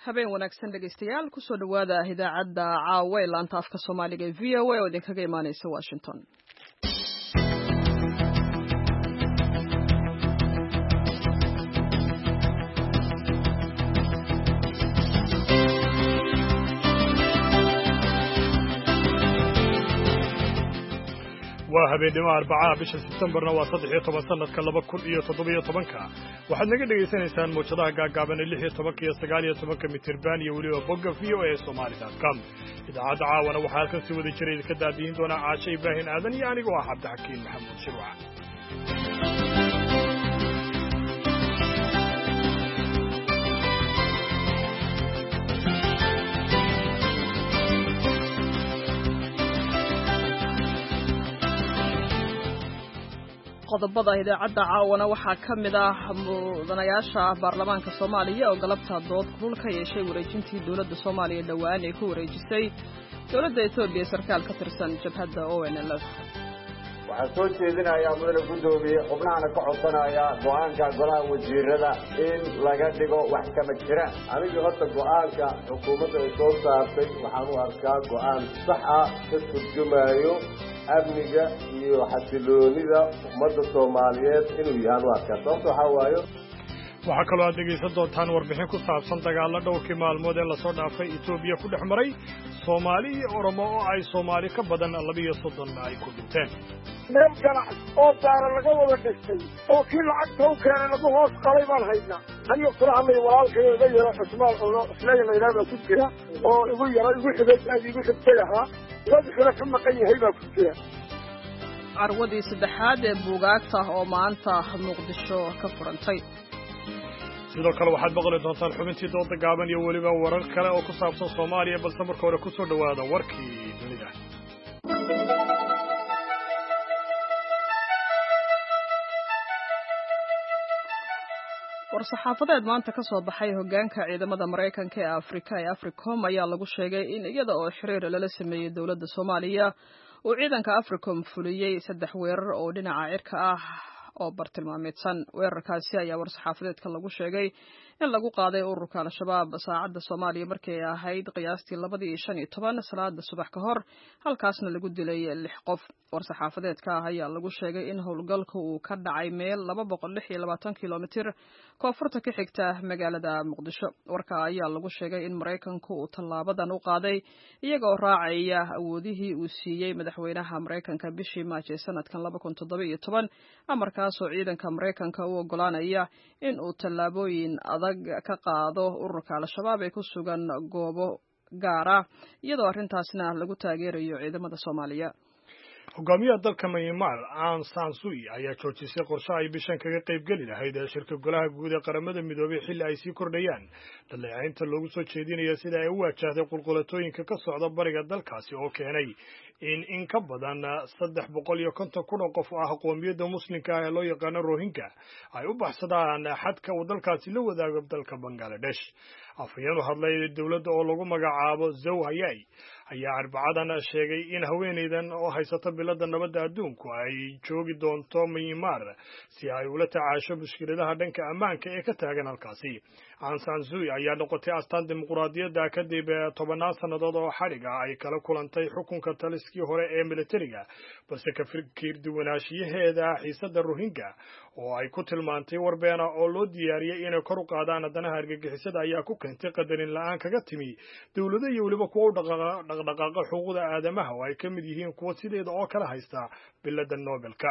habeen wanaagsan dhegaystayaal kusoo dhawaada idaacadda caawa ee laanta afka soomaaliga ee v o a oo idinkaga imaaneysa washington. waa habeenimo Arbacada bisha Septembarna waa 13 sanadka 2017 waxaad naga dhageysanaysaan muujadaha gaagaaban ee 16 iyo 19 mitirban iyo waliba bogga voasomali.com. idaacadda caawana waxaa halkan si wada jiray ka daadiin doona Caasha Ibraahin Aadan iyo anigoo ah Cabdixakiin Maxamuud Shirwac. qodobada idaacadda caawana waxaa ka mid ah mudanayaasha baarlamaanka Soomaaliya oo galabta dood kulul ka yeeshay wareejintii dawladda Soomaaliya dhawaan ay ku wareejisay dawladda Itoobiya sarkaal ka tirsan jabhadda ONLF. waxaan soo jeedinayaa mudane gudoomiye xubnaana ka codsanaya go'aanka golaha wasiirada in laga dhigo wax kama jiraan. aniga horta go'aanka xukuumadda ay soo saartay waxaan u arkaa go'aan sax ah ka turjumayo amniga iyo xasiloonida ummadda Soomaaliyeed inuu yahay waa ka sababta waxa waayo waxa kale oo dhageysan doontaan warbixin ku saabsan dagaal dhowrkii maalmood ee la soo dhaafay Itoobiya ku dhexmaray Soomaali iyo Oromo oo ay Soomaali ka badan 32 ay ku dhinteen. meel ganacsi oo daara laga wada dhistay oo kii lacagta u keenay lagu hoos qalay baan haynaa aniga kulaamay walaalkay iga yara Cusmaan oo isleeyahay ku jira oo igu yara igu xidhay igu xidhay wadkana ka maqan yahay baa ku jira. carwadii saddexaad ee buugaagta oo maanta Muqdisho ka furantay. sidoo kale waxaad maqli doontaan xubintii dooda gaaban iyo waliba warar kale oo ku saabsan Soomaaliya balse marka hore ku soo dhawaada warkii dunida. war-saxaafadeed maanta ka soo baxay hoggaanka ciidamada Mareykanka ee Afrika ee Africom ayaa lagu sheegay in iyada oo xiriir lala sameeyay dawladda Soomaaliya uu ciidanka Africom fuliyay 3 weerar oo dhinaca cirka ah oo bartilmaameedsan. weerarkaasi ayaa war-saxaafadeedka lagu sheegay in lagu qaaday ururka Al-Shabaab saacadda Soomaaliya markay ahayd qiyaastii 2:15 salaada subax ka hor halkaasna lagu dilay 6 qof. war-saxaafadeedka ayaa lagu sheegay in howlgalku uu ka dhacay meel 226 kilomitir koonfurta ka xigta magaalada Muqdisho. warka ayaa lagu sheegay in Mareykanku uu tallaabadan u qaaday iyaga oo raacaya awoodihii uu siiyay madaxweynaha Mareykanka bishii Maajo ee sanadkan 2017 amarkaas oo ciidanka Mareykanka u ogolaanaya in uu tallaabooyin adag ka qaado ururka Al-Shabaab ee ku sugan goobo gaar ah iyadoo arrintaasna lagu taageerayo ciidamada Soomaaliya. hogaamiyaha dalka Myanmar Aung San Suu Kyi ayaa joojisay qorshe ay bishan kaga qayb geli lahayd shirka golaha guud ee qaramada midoobay xilli ay sii kordhayaan dhaleecaynta loogu soo jeedinayo sida ay u wajahday qulqulatooyinka ka socda bariga dalkaasi oo keenay in ka badan 350 kun oo qof ah qoomiyadda muslimka ah ee loo yaqaan Rohingya ay u baxsadaan xadka uu dalkaasi la wadaago dalka Bangladesh. afhayeen u hadlay dawladda oo lagu magacaabo Zoe Hayai ayaa Arbacadan sheegay in haweeneydan oo haysata biladda nabadda adduunku ay joogi doonto Myanmar si ay ula tacaasho mushkiladaha dhanka ammaanka ee ka taagan halkaasi. Aung San Suu Kyi ayaa noqotay astaan dimuqraadiyadda kadib 10 sanadood oo xadhig ah ay kala kulantay xukunka taliskii hore ee militariga balse ka fikir duwanaanshiyaheeda xiisadda Rohingya oo ay ku tilmaantay warbeena oo loo diyaariyay inay kor u qaadaan danaha argagixisada ayaa ku keentay qadarin la'aan kaga timi dawladda iyo waliba kuwa dhaqdhaqaaqa xuquuqda aadamaha oo ay ka mid yihiin kuwa sideeda oo kala haysta biladda Nobelka.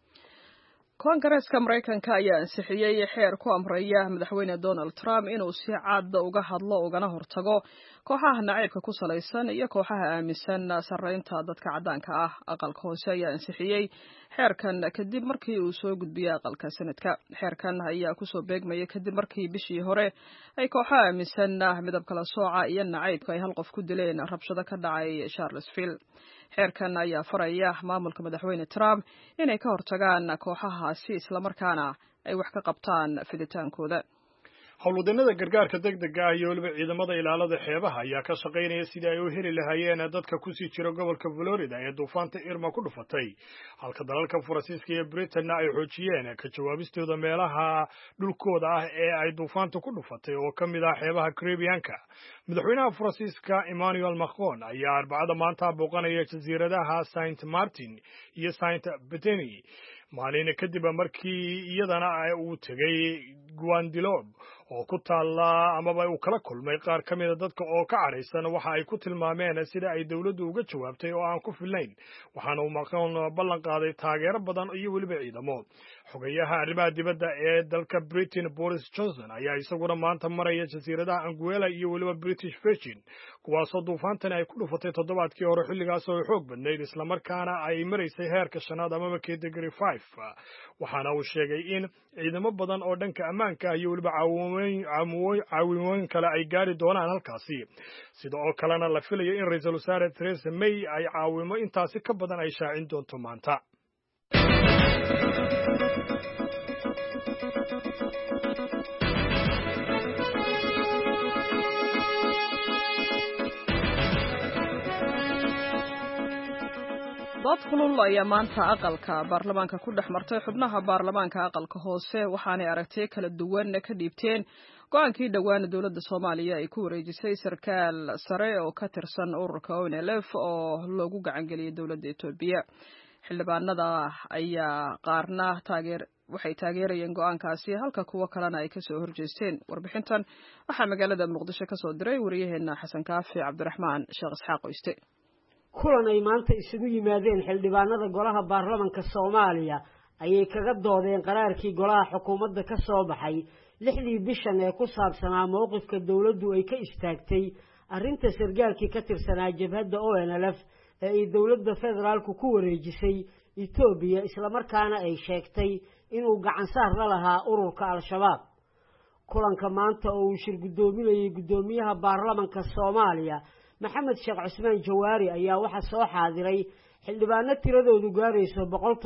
Koongareeska Mareykanka ayaa ansixiyay xeer ku amraya madaxweyne Donald Trump inuu si cad uga hadlo ugana hortago kooxaha naciibka ku salaysan iyo kooxaha aaminsan sarreynta dadka caddaanka ah. aqalka hoose ayaa ansixiyay xeerkan kadib markii uu soo gudbiyay aqalka sanadka. xeerkan ayaa ku soo beegmayay kadib markii bishii hore ay kooxaha aaminsan midab kala sooca iyo naciibka ay hal qof ku dileen rabshado ka dhacay Charlottesville. xeerkan ayaa faraya maamulka madaxweyne Trump inay ka hortagaan kooxahaasi isla markaana ay wax ka qabtaan fiditaankooda. howlwadeenada gargaarka degdega ah iyo weliba ciidamada ilaalada xeebaha ayaa ka shaqaynaya sidii ay u heli lahaayeen dadka kusii jira gobolka Florida ee duufaanta Irma ku dhufatay halka dalalka Faransiiska iyo Britain ay xoojiyeen ka jawaabistooda meelaha dhulkooda ah ee ay duufaantu ku dhufatay oo ka mid ah xeebaha Caribbean-ka. madaxweynaha Faransiiska Emmanuel Macron ayaa Arbacada maanta booqanaya jasiiradaha Saint Martin iyo Saint Barthélemy maalin kadib markii iyadana uu tagay Guadeloupe oo ku taala amaba uu kala kulmay qaar ka mid ah dadka oo ka careysan waxa ay ku tilmaameen sida ay dawladdu uga jawaabtay oo aan ku filayn waxaana uu Macron ballan qaaday taageero badan iyo weliba ciidamo. xogayaha arrimaha dibadda ee dalka Britain Boris Johnson ayaa isaguna maanta maraya jasiiradaha Anguilla iyo weliba British Virgin kuwaasoo duufaantani ay ku dhufatay toddobaadkii hore xilligaas oo xoog badnayd isla markaana ay maraysay heerka 5 amaba category 5 waxaana uu sheegay in ciidamo badan oo dhanka ammaanka iyo weliba caawimooyin kale ay gaari doonaan halkaasi sida oo kalena la filayo in ra'iisul wasaare Theresa May ay caawimo intaasi ka badan ay shaacin doonto maanta. dood kulul ayaa maanta aqalka baarlamaanka ku dhex martay xubnaha baarlamaanka aqalka hoose waxaanay aragtiyo kala duwan ka dhiibteen go'aankii dhowaan dowladda Soomaaliya ay ku wareejisay sarkaal sare oo ka tirsan ururka ONLF oo loogu gacan geliyay dowladda Itoobiya. xildhibaanada ayaa qaarna waxay taageerayeen go'aankaasi halka kuwa kalena ay ka soo horjeesteen. warbixintan waxaa magaalada Muqdisho ka soo diray wariyaheena Xasan Kaafi Cabdiraxmaan Sheekh Isxaaq Oyste. kulan ay maanta isugu yimaadeen xildhibaanada golaha baarlamaanka Soomaaliya ayay kaga doodeen qaraarkii golaha xukuumadda ka soo baxay 6 bishan ee ku saabsanaa mowqifka dawladdu ay ka istaagtay arrinta sargaalkii ka tirsanaa jabhadda ONLF ee ay dawladda federaalku ku wareejisay Itoobiya isla markaana ay sheegtay inuu gacan saar la lahaa ururka Al-Shabaab. kulanka maanta oo uu shir gudoominayay gudoomiyaha baarlamaanka Soomaaliya maxamed sheekh cusmaan jawaari ayaa waxa soo xaadiray xildhibaano tiradoodu gaarayso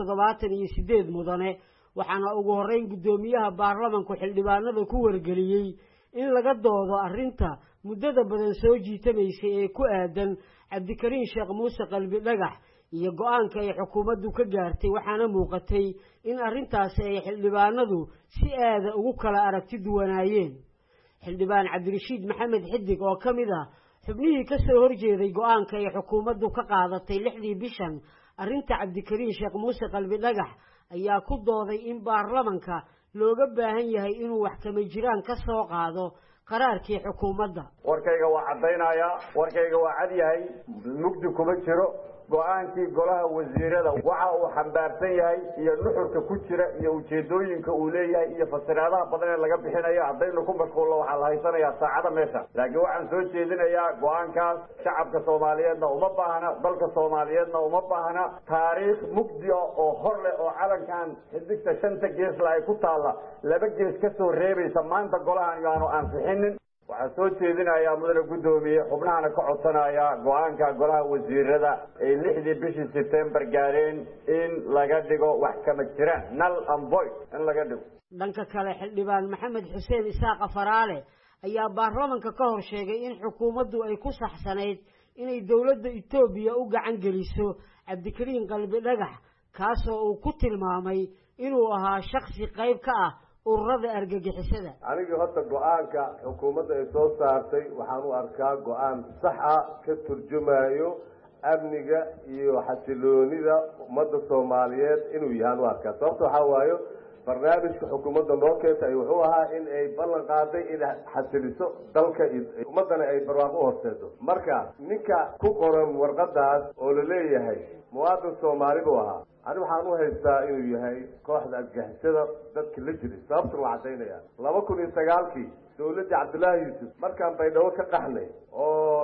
178 mudane waxaana ugu horeyn gudoomiyaha baarlamaanku xildhibaanada ku wargeliyay in laga doodo arrinta muddada badan soo jiitamaysay ee ku aadan Cabdikariin Sheekh Muuse Qalbi Dhagax iyo go'aanka ay xukuumaddu ka gaartay waxaana muuqatay in arrintaasi ay xildhibaanadu si aad ugu kala aragti duwanaayeen. xildhibaan Cabdirashiid Maxamed Xidig oo kamid ah xubnihii ka soo horjeeday go'aanka ay xukuumaddu ka qaadatay 6 bishan arrinta Cabdikariin Sheekh Muuse Qalbi Dhagax ayaa ku dooday in baarlamaanka looga baahan yahay inuu wax kama jiraan ka soo qaado qaraarkii xukuumadda. warkayga waa cadeynaya warkayga waa cad yahay mugdi kuma jiro go'aankii golaha wasiirada waxa uu xambaarsan yahay iyo nuxurka ku jira iyo ujeedooyinka uu leeyahay iyo fasiraadaha badan ee laga bixinayo haddaynu ku mashquulno waxaa la haysanayaa saacada meesha laakiin waxaan soo jeedinayaa go'aankaas shacabka Soomaaliyeedna uma baahna dalka Soomaaliyeedna uma baahna taariikh mugdi oo hor leh oo calankan xidigta 5 gees la ay ku taala 2 gees ka soo reebaysa maanta golahan yaanu ansixinin. waxaan soo jeedinayaa mudane gudoomiye xubnahana ka codsanaya go'aanka golaha wasiirada ee 6 bishii September gaareen in laga dhigo wax kama jiraan null and void in laga dhigo. dhanka kale xildhibaan Maxamed Xuseen Isaaq Faraale ayaa baarlamaanka ka hor sheegay in xukuumaddu ay ku saxsanayd inay dawladda Itoobiya u gacan geliso Cabdikariin Qalbi Dhagax kaasoo uu ku tilmaamay inuu ahaa shakhsi qayb ka ah ururada argagixisada. aniga horta go'aanka xukuumadda ay soo saartay waxaan u arkaa go'aan sax ah ka turjumayo amniga iyo xasiloonida ummadda Soomaaliyeed inuu yahay u arkaa sababtoo waxa waayo barnaamijka xukuumadda loo keentay wuxuu ahaa in ay ballan qaaday in xasiliso dalka ummadana ay barwaaqo u horseedo. marka ninka ku qoran warqadaas oo la leeyahay muwaadin Soomaali buu ahaa ani waxaan u haystaa inuu yahay kooxda argagixisada dadka la jiray sababta waa cadeynaya 2009kii dawladda Cabdullaahi Yuusuf markaan Baydhabo ka qaxnay oo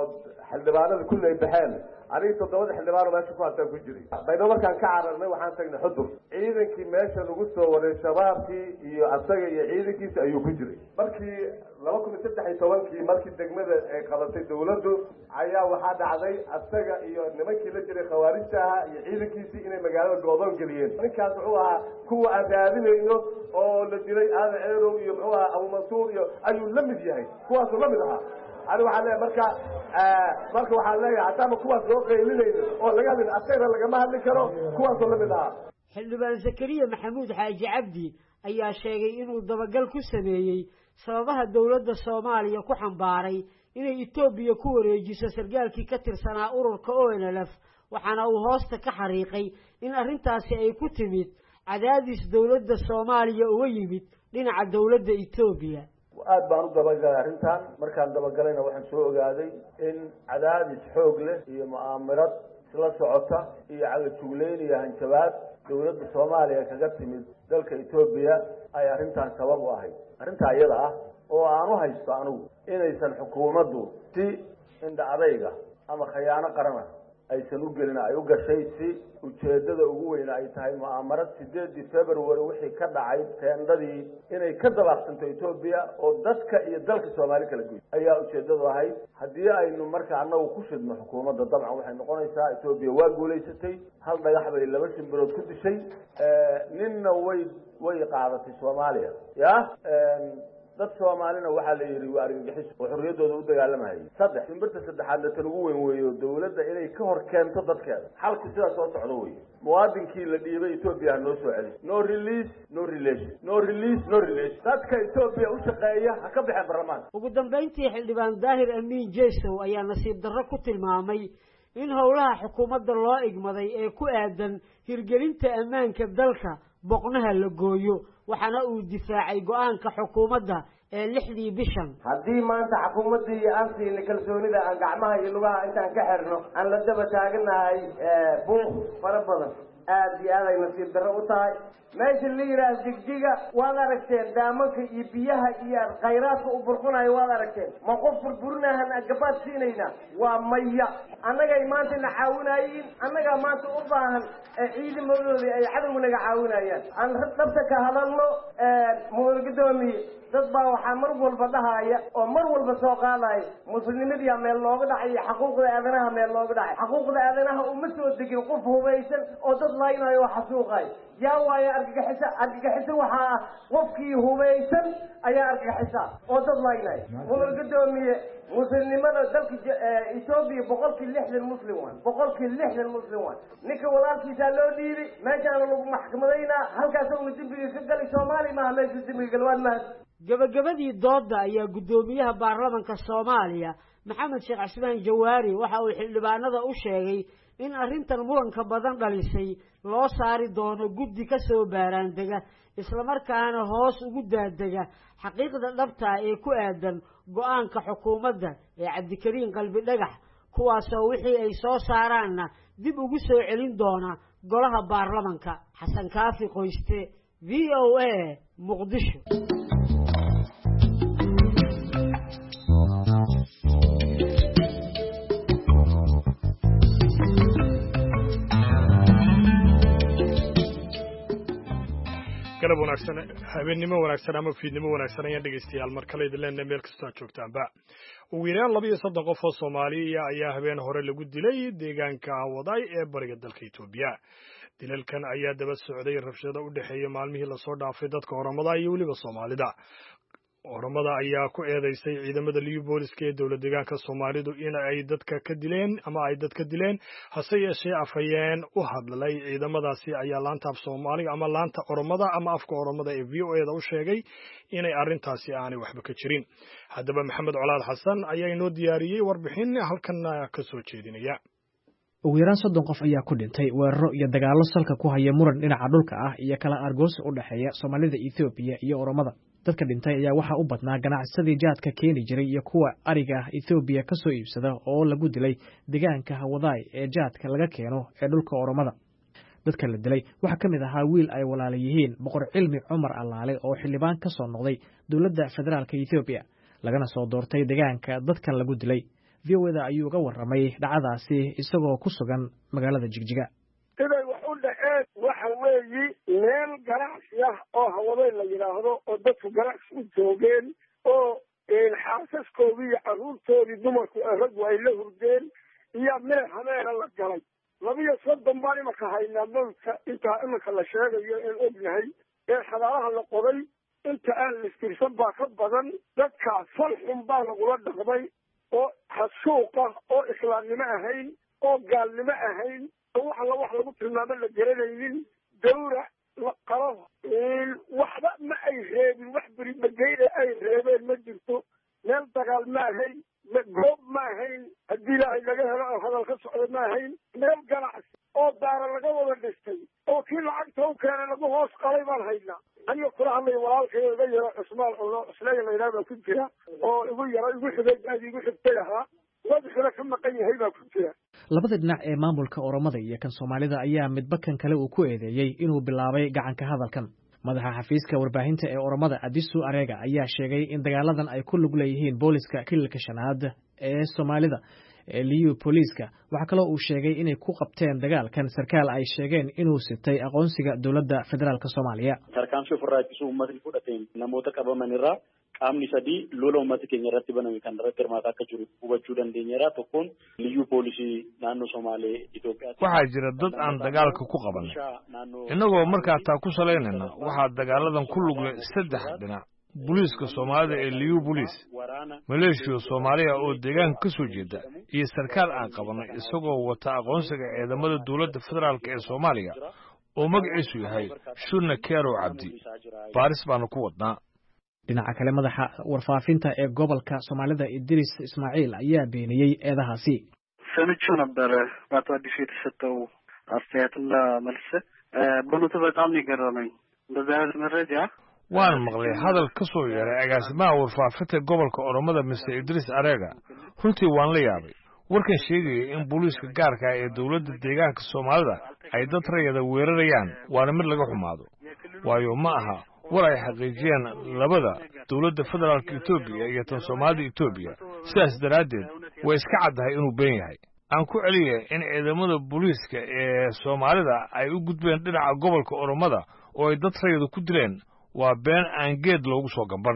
xildhibaanada kulli ay baxeen aniga 7 xildhibaano meesha ku hadaan ku jiray baydo markaan ka cararnay waxaan tagnay xudur ciidankii meesha lagu soo waray shabaabkii iyo asaga iyo ciidankiisa ayuu ku jiray markii 2013 markii degmada ay qabatay dawladdu ayaa waxaa dhacday asaga iyo nimankii la jiray khawaarijta ah iyo ciidankiisii inay magaalada go'doon geliyeen ninkaas wuxuu ahaa kuwa aan raadinayno oo la dilay aada ceerow iyo muxuu ahaa Abu Mansuur iyo ayuu la mid yahay kuwaas la mid ahaa أنا وحنا مركا وحنا عتام كواس روقي لينا أو لقابل أسير لقما هالكرو كواس ولا منها. حلبان زكريا محمود حاج عبدي أي شيء إنه ضبقل كسمية سببها الدولة الصومالية كحن باري إن إثيوبيا كوري جيس سرقال كي كتر سنة أورو كأوين لف وحنا وهاست كحريقي إن أرنتاسي أي كتمت عدادس دولة الصومالية ويمت لنا الدولة إثيوبيا. aad baan u dabagalay arintan markaan dabagalayna waxaan soo ogaaday in cadaadis xoog leh iyo mu'aamarad isla socota iyo cala juuleyn iyo hanjabaad dawladda Soomaaliya kaga timid dalka Itoobiya ay arintan sabab u ahayd arinta iyada ah oo aan u haysto anigu inaysan xukuumaddu si inda adayga ama khiyaano qaran aysan u gelin ay u gashay si ujeedada ugu weyn ay tahay mu'aamarad 8 February wixii ka dhacay teendadii inay ka dabaqsanto Itoobiya oo dadka iyo dalka Soomaaliya kala gooy ayaa ujeedadu ahayd hadii aynu marka anagu ku shidno xukuumadda dabcan waxay noqonaysaa Itoobiya waa guuleysatay hal dhagax bay laba shimbirood ku dishay ninna way qaadatay Soomaaliya dad Soomaalina waxa la yiri waa argagixis oo xorriyadooda u dagaalamay saddex shimbirta saddexaad tan ugu weyn weeyo dawladda inay ka hor keento dadkeeda xalku sidaas oo socdo weey muwaadinkii la dhiibay Itoobiya noo soo celi no release no relation no release no relation dadka Itoobiya u shaqeeya ha ka bixin barlamaan ugu dambeyntii xildhibaan Daahir Amiin Jeesow ayaa nasiib darro ku tilmaamay in howlaha xukuumadda loo igmaday ee ku aadan hirgelinta ammaanka dalka boqnaha la gooyo waxana uu difaacay go'aanka xukuumadda ee 6 bishan hadii maanta xukuumadii aan siin kalsoonida aan gacmaha iyo lugaha intaan ka xirno aan la daba taaganahay buuq fara badan aad iyo aad ay nasiib darro u tahay meesha la yiraahdo jigjiga waad aragteen daamanka iyo biyaha iyo khayraadka u burqanayo waad aragteen ma qof burburinahan agabaad siinayna waa maya annaga maanta na caawinayeen annaga maanta u baahan ciidamadoodii ay cadawnaga caawinayaan aan dhabta ka hadalno muurgadoomi dad baa waxa mar walba dhahaya oo mar walba soo qaadaya muslimnimada meel looga dhacay xuquuqda aadanaha meel looga dhacay xuquuqda aadanaha uma soo degin qof hubaysan oo dad laaynayo xasuuqay yaa waayo argagixisa waxa qofkii hubaysan ayaa argagixisa oo dad laaynayo muurgadoomiye muslimnimada dalka Itoobiya 60 muslim waan ninka walaalkiisa loo dhiibay meeshaan lagu maxkamadayna halkaas uu dambiga ka galay Soomaaliya ma meesha dambiga galwaan ma gabagabadii dooda ayaa gudoomiyaha baarlamaanka Soomaaliya Maxamed Sheekh Cismaan Jawaari waxa uu xildhibaanada u sheegay in arrintan muranka badan dhalisay loo saari doono guddi ka soo baaraan dega isla markaana hoos ugu daadega xaqiiqda dhabta ah ee ku aadan go'aanka xukuumadda ee Cabdikariin Qalbi Dhagax kuwaas oo wixii ay soo saaraanna dib ugu soo celin doona golaha baarlamaanka Xasan Kaafi Qoyste VOA Muqdisho galab wanaagsan habeenimo wanaagsan ama fiidnimo wanaagsan ayaan dhegeystayaal mar kale idin leenahay meel kasta joogtaanba ugu yaraan 2 qof oo Soomaaliya ayaa habeen hore lagu dilay deegaanka Waday ee bariga dalka Itoobiya dilalkan ayaa daba socday rabshado u dhaxeeya maalmihii la soo dhaafay dadka Oromada iyo waliba Soomaalida Oromada ayaa ku eedeysay ciidamada liyu booliska ee dawladda deegaanka Soomaalidu in ay dadka ka dileen hase yeeshee afayeen u hadlay ciidamadaasi ayaa laanta Soomaaliga ama laanta Oromada ama afka Oromada ee VOA-da u sheegay inay arintaasi aanay waxba ka jirin haddaba Maxamed Colaad Xasan ayaa inoo diyaariyay warbixin halkan ka soo jeedinaya ugu yaraan 30 qof ayaa ku dhintay weeraro iyo dagaallo salka ku haya muran dhinaca dhulka ah iyo kala argoos u dhaxeeya Soomaalida Itoobiya iyo Oromada dadka dhintay ayaa waxa u badnaa ganacsadii jaadka keeni jiray iyo kuwa ariga Itoobiya ka soo iibsada oo lagu dilay deegaanka Waday ee jaadka laga keeno ee dhulka Oromada dadka la dilay waxa kamid ahaa wiil ay walaalayihiin boqor Cilmi Cumar Allaale oo xildhibaan ka soo noqday dawladda federaalka Itoobiya lagana soo doortay deegaanka dadka lagu dilay VOA ayuu uga warramay dhacdaasi isagoo ku sugan magaalada Jigjiga. siday wax u dhaceen waxa weeyi meel ganacsi ah oo Hawadeen la yiraahdo oo dadku ganacsi u joogeen oo xaasaskoodii iyo carruurtoodii dumarku raggu ay la hurdeen iyo meel habeena la galay 230 baan imaka haynaa mulka inta imaka la sheegayo in ognahay ee xadaaraha la qoday inta aan listirsan baa ka badan dadka falxun baa lagula dhaqmay oo xasuuqa oo islaamnimo ahayn oo gaalnimo ahayn wax lagu tilmaamo la garanaynin dawra la qaro waxba ma ay reebin wax bari bagayda ay reebeen ma jirto meel dagaal ma ahayn goob ma ahayn haddii ilaahay laga helo oo hadal ka socda ma ahayn meel ganacsi oo daara laga wada dhistay oo kii lacagta u keenay lagu hoos qalay baan haynaa aniga kula hadlay walaalkay iga yaro Cusmaan oo isleeyahay la yiraahdo ku jira oo igu yaro igu xigay aad igu xigtay ahaa wadxila ka maqan yahay baa ku jira labada dhinac ee maamulka Oromada iyo kan Soomaalida ayaa midba kan kale uu ku eedeeyay inuu bilaabay gacanka hadalkan madaxa xafiiska warbaahinta ee Oromada Adisu Arega ayaa sheegay in dagaaladan ay ku lug leeyihiin booliska kililka shanaad ee Soomaalida ee Liyu Poliska waxa kale oo uu sheegay inay ku qabteen dagaalkan sarkaal ay sheegeen inuu sitay aqoonsiga dawladda federaalka Soomaaliya tarkaanshi furaakisu ummadii ku dhateen namoota qabamanira qaamni sadii lola ummata keenya irratti baname kan irratti hirmaataa akka jiru hubachuu dandeenyeera tokkoon Liyu Poolisii naannoo Somaalee Itoophiyaa waxaa jira dad aan dagaalka ku qabanay innagoo markaa taa ku salaynayna waxaa dagaaladan ku lug leh 3 dhinac booliiska Soomaalida ee Liyu Police maleeshiyo Soomaaliya oo deegaanka ka soo jeeda iyo sarkaal aan qabanay isagoo wata aqoonsiga ciidamada dawladda federaalka ee Soomaaliya oo magaciisu yahay Shuna Kero Cabdi Baaris baan ku wadnaa dhinaca kale madaxa warfaafinta ee gobolka Soomaalida Idris Ismaaciil ayaa beeniyay eedahaasi ሰምቼው ነበር በአቶ አዲሱ የተሰጠው አስተያየትና መልስ በእውነቱ በጣም ነው የገረመኝ እንደዛ አይነት መረጃ waan maqlay hadal ka soo yeeray agaasimaha warfaafinta gobolka Oromada Mr. Idris Arega runtii waan la yaabay warkan sheegay in booliiska gaarka ah ee dawladda deegaanka Soomaalida ay dad rayada weerarayaan waana mid laga xumaado waayo ma aha war ay xaqiijiyeen labada dawladda federaalka Itoobiya iyo tan Soomaalida Itoobiya sidaas daraadeed way iska caddahay inuu been yahay aan ku celiyay in ciidamada booliiska ee Soomaalida ay u gudbeen dhinaca gobolka Oromada oo ay dad rayada ku dileen waa been aan geed loogu soo gamban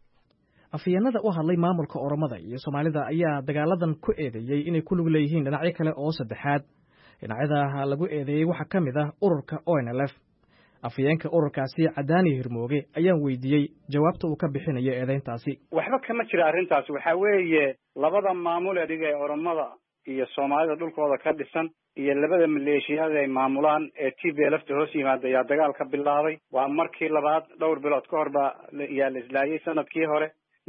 afyeenada u hadlay maamulka Oromada iyo Soomaalida ayaa dagaaladan ku eedeeyay inay ku lug leeyihiin dhinacyo kale oo saddexaad dhinacyada lagu eedeeyay waxa kamid ah ururka ONLF afyeenka ururkaasi Cadaani Hirmooge ayaan weydiiyay jawaabta uu ka bixinayo eedeyntaasi waxba kama jira arrintaas waxa weeye labada maamul ee Oromada iyo Soomaalida dhulkooda ka dhisan iyo labada maleeshiyada ay maamulaan ee TPLF hoos yimaada ayaa dagaal ka bilaabay waa markii labaad dhowr bilood ka hor ba la islaayay sanadkii hore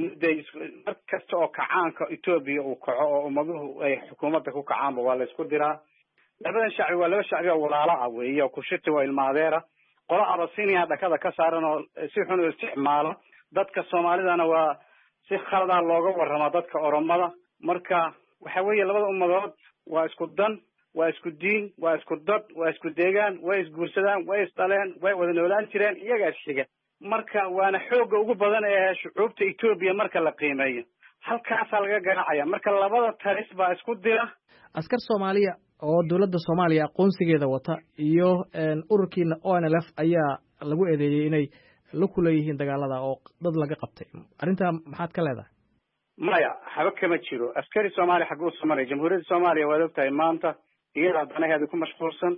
markasta oo kacaanka Itoobiya uu kaco oo ummaduhu ay xukuumadda ku kacaan waa la isku diraa labadan shacbi waa laba shacbi oo walaalo ah weeyo ku shirti waa ilmaadeera qola Abasiiniya dhakada ka saaran oo si xun u isticmaalo dadka Soomaalidana waa si khalad ah looga warrama dadka Oromada marka waxa weeye labada ummadood waa isku dan waa isku diin waa isku dad waa isku deegaan way isguursadaan way isdaleen way wada noolaan jireen iyaga xiga marka waana xooga ugu badan ee shucuubta Itoobiya marka la qiimeeyo halkaas laga ganacaya marka labada taris baa isku dira askar Soomaaliya oo dawladda Soomaaliya aqoonsigeeda wata iyo ururkiina ONLF ayaa lagu eedeeyay inay la kuleeyihiin dagaalada oo dad laga qabtay arinta maxaad ka leedahay maya haba kama jiro askari Soomaali xaq u samaray jamhuuriyadda Soomaaliya waa ogtahay maanta iyada danaheedu ku mashquulsan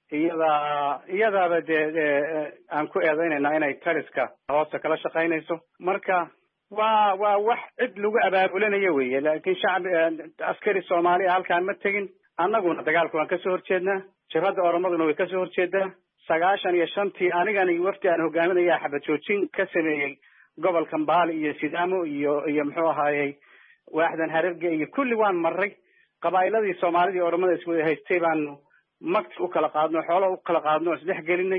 iyadaaba aan ku eedaynayna inay tariska hoosta kala shaqaynayso marka waa wax cid lagu abaabulanayo weeye laakiin shacab askari Soomaali halkaan ma tegin annaguna dagaalku waan ka soo horjeednaa jabhadda Oromaduna way ka soo horjeedaa 95 anigani wafdi aan hogaaminaya xabad joojin ka sameeyay gobolka Mbaali iyo Sidaamo iyo muxuu ahaayay waaxdan Hararge iyo kulli waan maray qabaa'iladii Soomaalida iyo Oromada isku haystay baan magti u kala qaadno xoolo u kala qaadno isdhex gelinay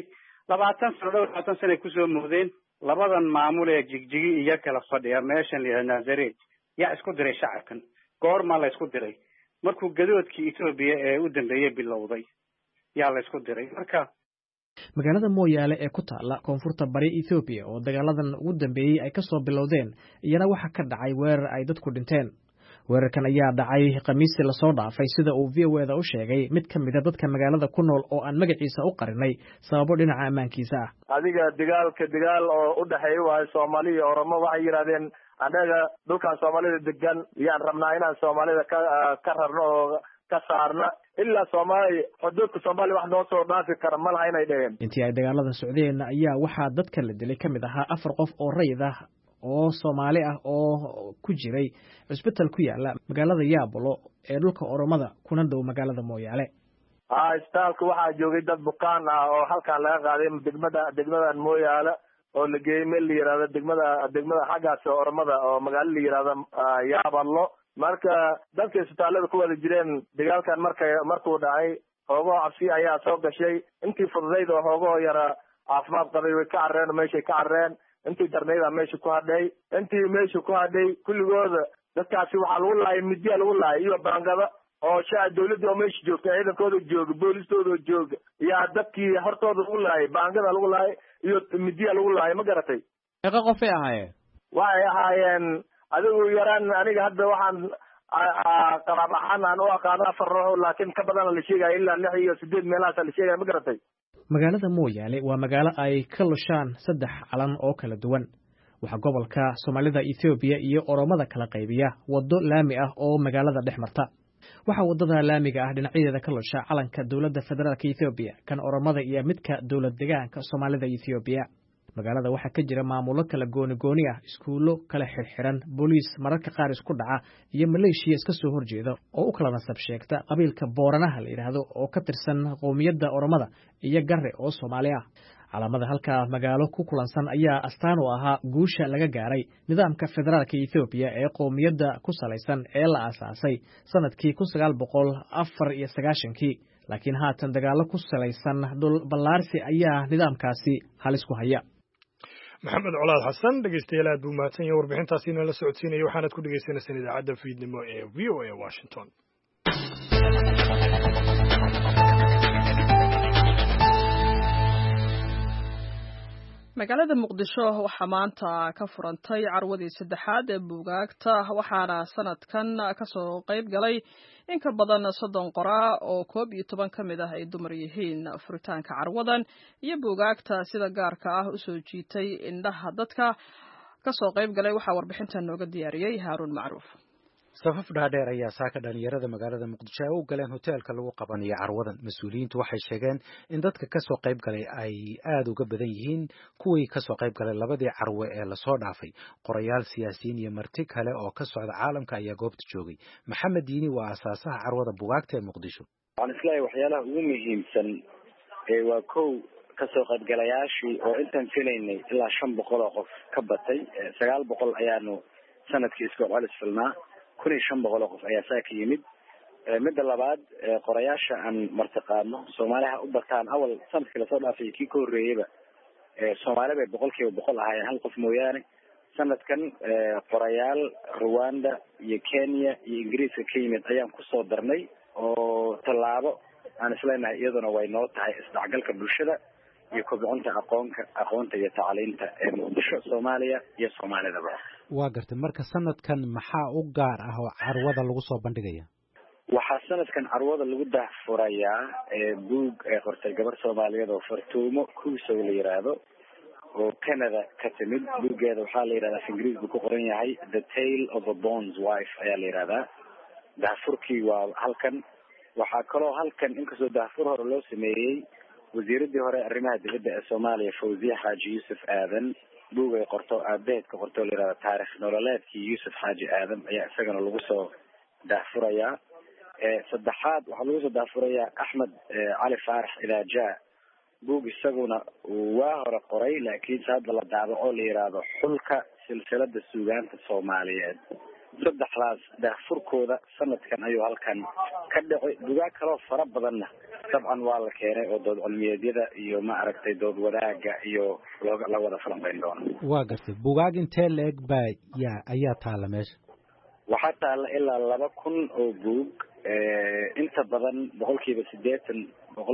20 sano ku soo moodeen labadan maamul ee Jigjigi iyo kala fadhiya meeshan Nazareth yaa isku diray shacabkan goorma la isku diray markuu gadoodkii Itoobiya ee u dambeeyay bilowday yaa la isku diray marka magaalada Mooyaale ee ku taala koonfurta bari Itoobiya oo dagaaladan ugu dambeeyay ay ka soo bilowdeen iyana waxa ka dhacay weerar ay dadku dhinteen weerarkan ayaa dhacay khamiistii lasoo dhaafay sida uu VOA-da u sheegay mid ka mid a dadka magaalada ku nool oo aan magaciisa u qarinay sababo dhinaca ammaankiisa ah. adiga dagaal oo u dhaxeeya waayo Soomaali iyo Oromo waxay yiraahdeen anaga dhulkan Soomaalida degan yaan rabnaa inaan Soomaalida ka rarno oo ka saarna ilaa Soomaali xuduudka Soomaali wax noo soo dhaafi kara ma laha inay dhaheen. intii ay dagaalada socdeen ayaa waxaa dadka la dilay ka mid ahaa 4 qof oo rayid ah oo Soomaali ah oo ku jiray isbitaal ku yaala magaalada Yaabolo ee dhulka Oromada kuna dhow magaalada Mooyaale. isbitaalka waxaa joogay dad bukaan ah oo halkaan laga qaaday degmadan Mooyaale oo la geeyay meel la yiraahdo degmada xaggaas Oromada oo magaalo la yiraahdo Yaabalo. marka dadka isbitaalada ku wada jireen dagaalkan markuu dhacay hoogo cabsi ayaa soo gashay intii fududeyd oo hoogo yara caafimaad qabay way ka carreen meeshay ka carreen intii darnayda meesha ku hadhay kulligooda dadkaasi waxaa lagu laayay midiya lagu laayay iyo baangada oo dawladda oo meesha joogta ciidankooda jooga boolistooda jooga yaa dadkii hortooda lagu laayay baangada lagu laayay iyo midiya lagu laayay ma garatay. meeqa qofay ahaayeen? waxay ahaayeen adigu yaraan aniga hadda waxaan qaraab ahaan aan u aqaano 4 ruux laakiin ka badan la sheegay ilaa 6 iyo 8 meelahaas la sheegay ma garatay. magaalada Mooyaale waa magaalo ay ka lushaan 3 calan oo kala duwan. waxa gobolka Soomaalida Ethiopia iyo Oromada kala qaybiya wado laami ah oo magaalada dhex marta. waxa wadada laamiga ah dhinacyada ka lusha calanka dawladda federaalka Ethiopia kan Oromada iyo midka dawlad deegaanka Soomaalida Ethiopia. magaalada waxaa ka jira maamulo kala gooni ah iskuulo kala xirxiran booliis mararka qaar isku dhaca iyo maleeshiya iska soo horjeeda oo u kala nasab sheegta qabiilka Booranaha la yiraahdo oo ka tirsan qowmiyadda Oromada iyo Garre oo Soomaali ah. calaamada halka magaalo ku kulansan ayaa astaan u ahaa guusha laga gaaray nidaamka federaalka Ethiopia ee qowmiyadda ku salaysan ee la aasaasay sanadkii 1994 laakiin haatan dagaalo ku salaysan dhul ballaarsi ayaa nidaamkaasi halis ku haya. maxamed colaad xasan dhegeystayaal aad buu mahadsan yahay warbixintaasi inala socodsiinaya waxaanad ku dhegeysaneysaan idaacadda fiidnimo ee VOA Washington. magaalada Muqdisho waxaa maanta ka furantay carwadii saddexaad ee buugaagta waxaana sanadkan ka soo qayb galay in ka badan 30 qoraa oo 11 ka mid ah ay dumar yihiin. furitaanka carwadan iyo buugaagta sida gaarka ah u soo jiitay indhaha dadka ka soo qayb galay waxaa warbixintan nooga diyaariyay Haaruun Macruuf. safaf dhaadheer ayaa saaka dhalinyarada magaalada Muqdisho ay u galeen hoteelka lagu qabanayo carwadan. mas-uuliyiintu waxay sheegeen in dadka ka soo qayb galay ay aad uga badan yihiin kuwii ka soo qayb galay labadii carwe ee lasoo dhaafay. qorayaal, siyaasiyiin iyo marti kale oo ka socda caalamka ayaa goobta joogay. maxamed diini waa aasaasaha carwada buugaagta ee Muqdisho. waxaan islaahay waxyaalaha ugu muhiimsan waa kow ka soo qaybgalayaashii oo intaan filaynay ilaa 500 oo qof ka batay. 900 ayaanu sanadkii isku celis filnaa. 1500 qof ayaa saaka yimid. midda labaad qorayaasha aan martaqaano Soomaaliha u bataan awal sanadkii la soo dhaafay kii ka horeeyayba Soomaaliba 100% ahaayeen hal qof mooyaane. sanadkan qorayaal Rwanda iyo Kenya iyo Ingiriiska ka yimid ayaan ku soo darnay oo tallaabo aan isleenahay iyaduna way noo tahay isdhexgalka bulshada iyo kobcinta aqoonta iyo tacliinta ee Muqdisho, Soomaaliya iyo Soomaalidaba. waa gartay marka sanadkan maxaa u gaar ah oo carwada lagu soo bandhigaya? waxaa sanadkan carwada lagu daahfurayaa buug ee qortay gabar Soomaaliyeed oo Fartuumo Kuusow la yiraahdo oo Canada ka timid. buuggeeda waxaa la yiraahdaa Ingiriis buu ku qoran yahay The Tale of a Bond's Wife ayaa la yiraahdaa. daahfurkii waa halkan. waxaa kaloo halkan inkastoo daahfur hore loo sameeyey wasiiradii hore arrimaha dibadda ee Soomaaliya Fawziya Xaaji Yuusuf Aadan buug ay qorto aabeed ka qorto la yiraahdo taariikh nololeedkii Yuusuf Xaaji Aadan ayaa isagana lagu soo daahfurayaa. saddexaad waxaa lagu soo daahfurayaa Axmed Cali Faarax Ilaaja buug isaguna waa hore qoray laakiin hadda la daabaco la yiraahdo xulka silsilada suugaanta Soomaaliyeed. saddexdaas daahfurkooda sanadkan ayuu halkan ka dhacay. buugaag kaloo fara badanna dabcan waa la keenay oo dood cilmiyeedyada iyo ma aragtay dood wadaaga iyo la wada falanqeyn doono. waa gartay buugaag intee leeg baa ayaa taala meesha? waxaa taala ilaa 2000 oo buug. inta badan 80%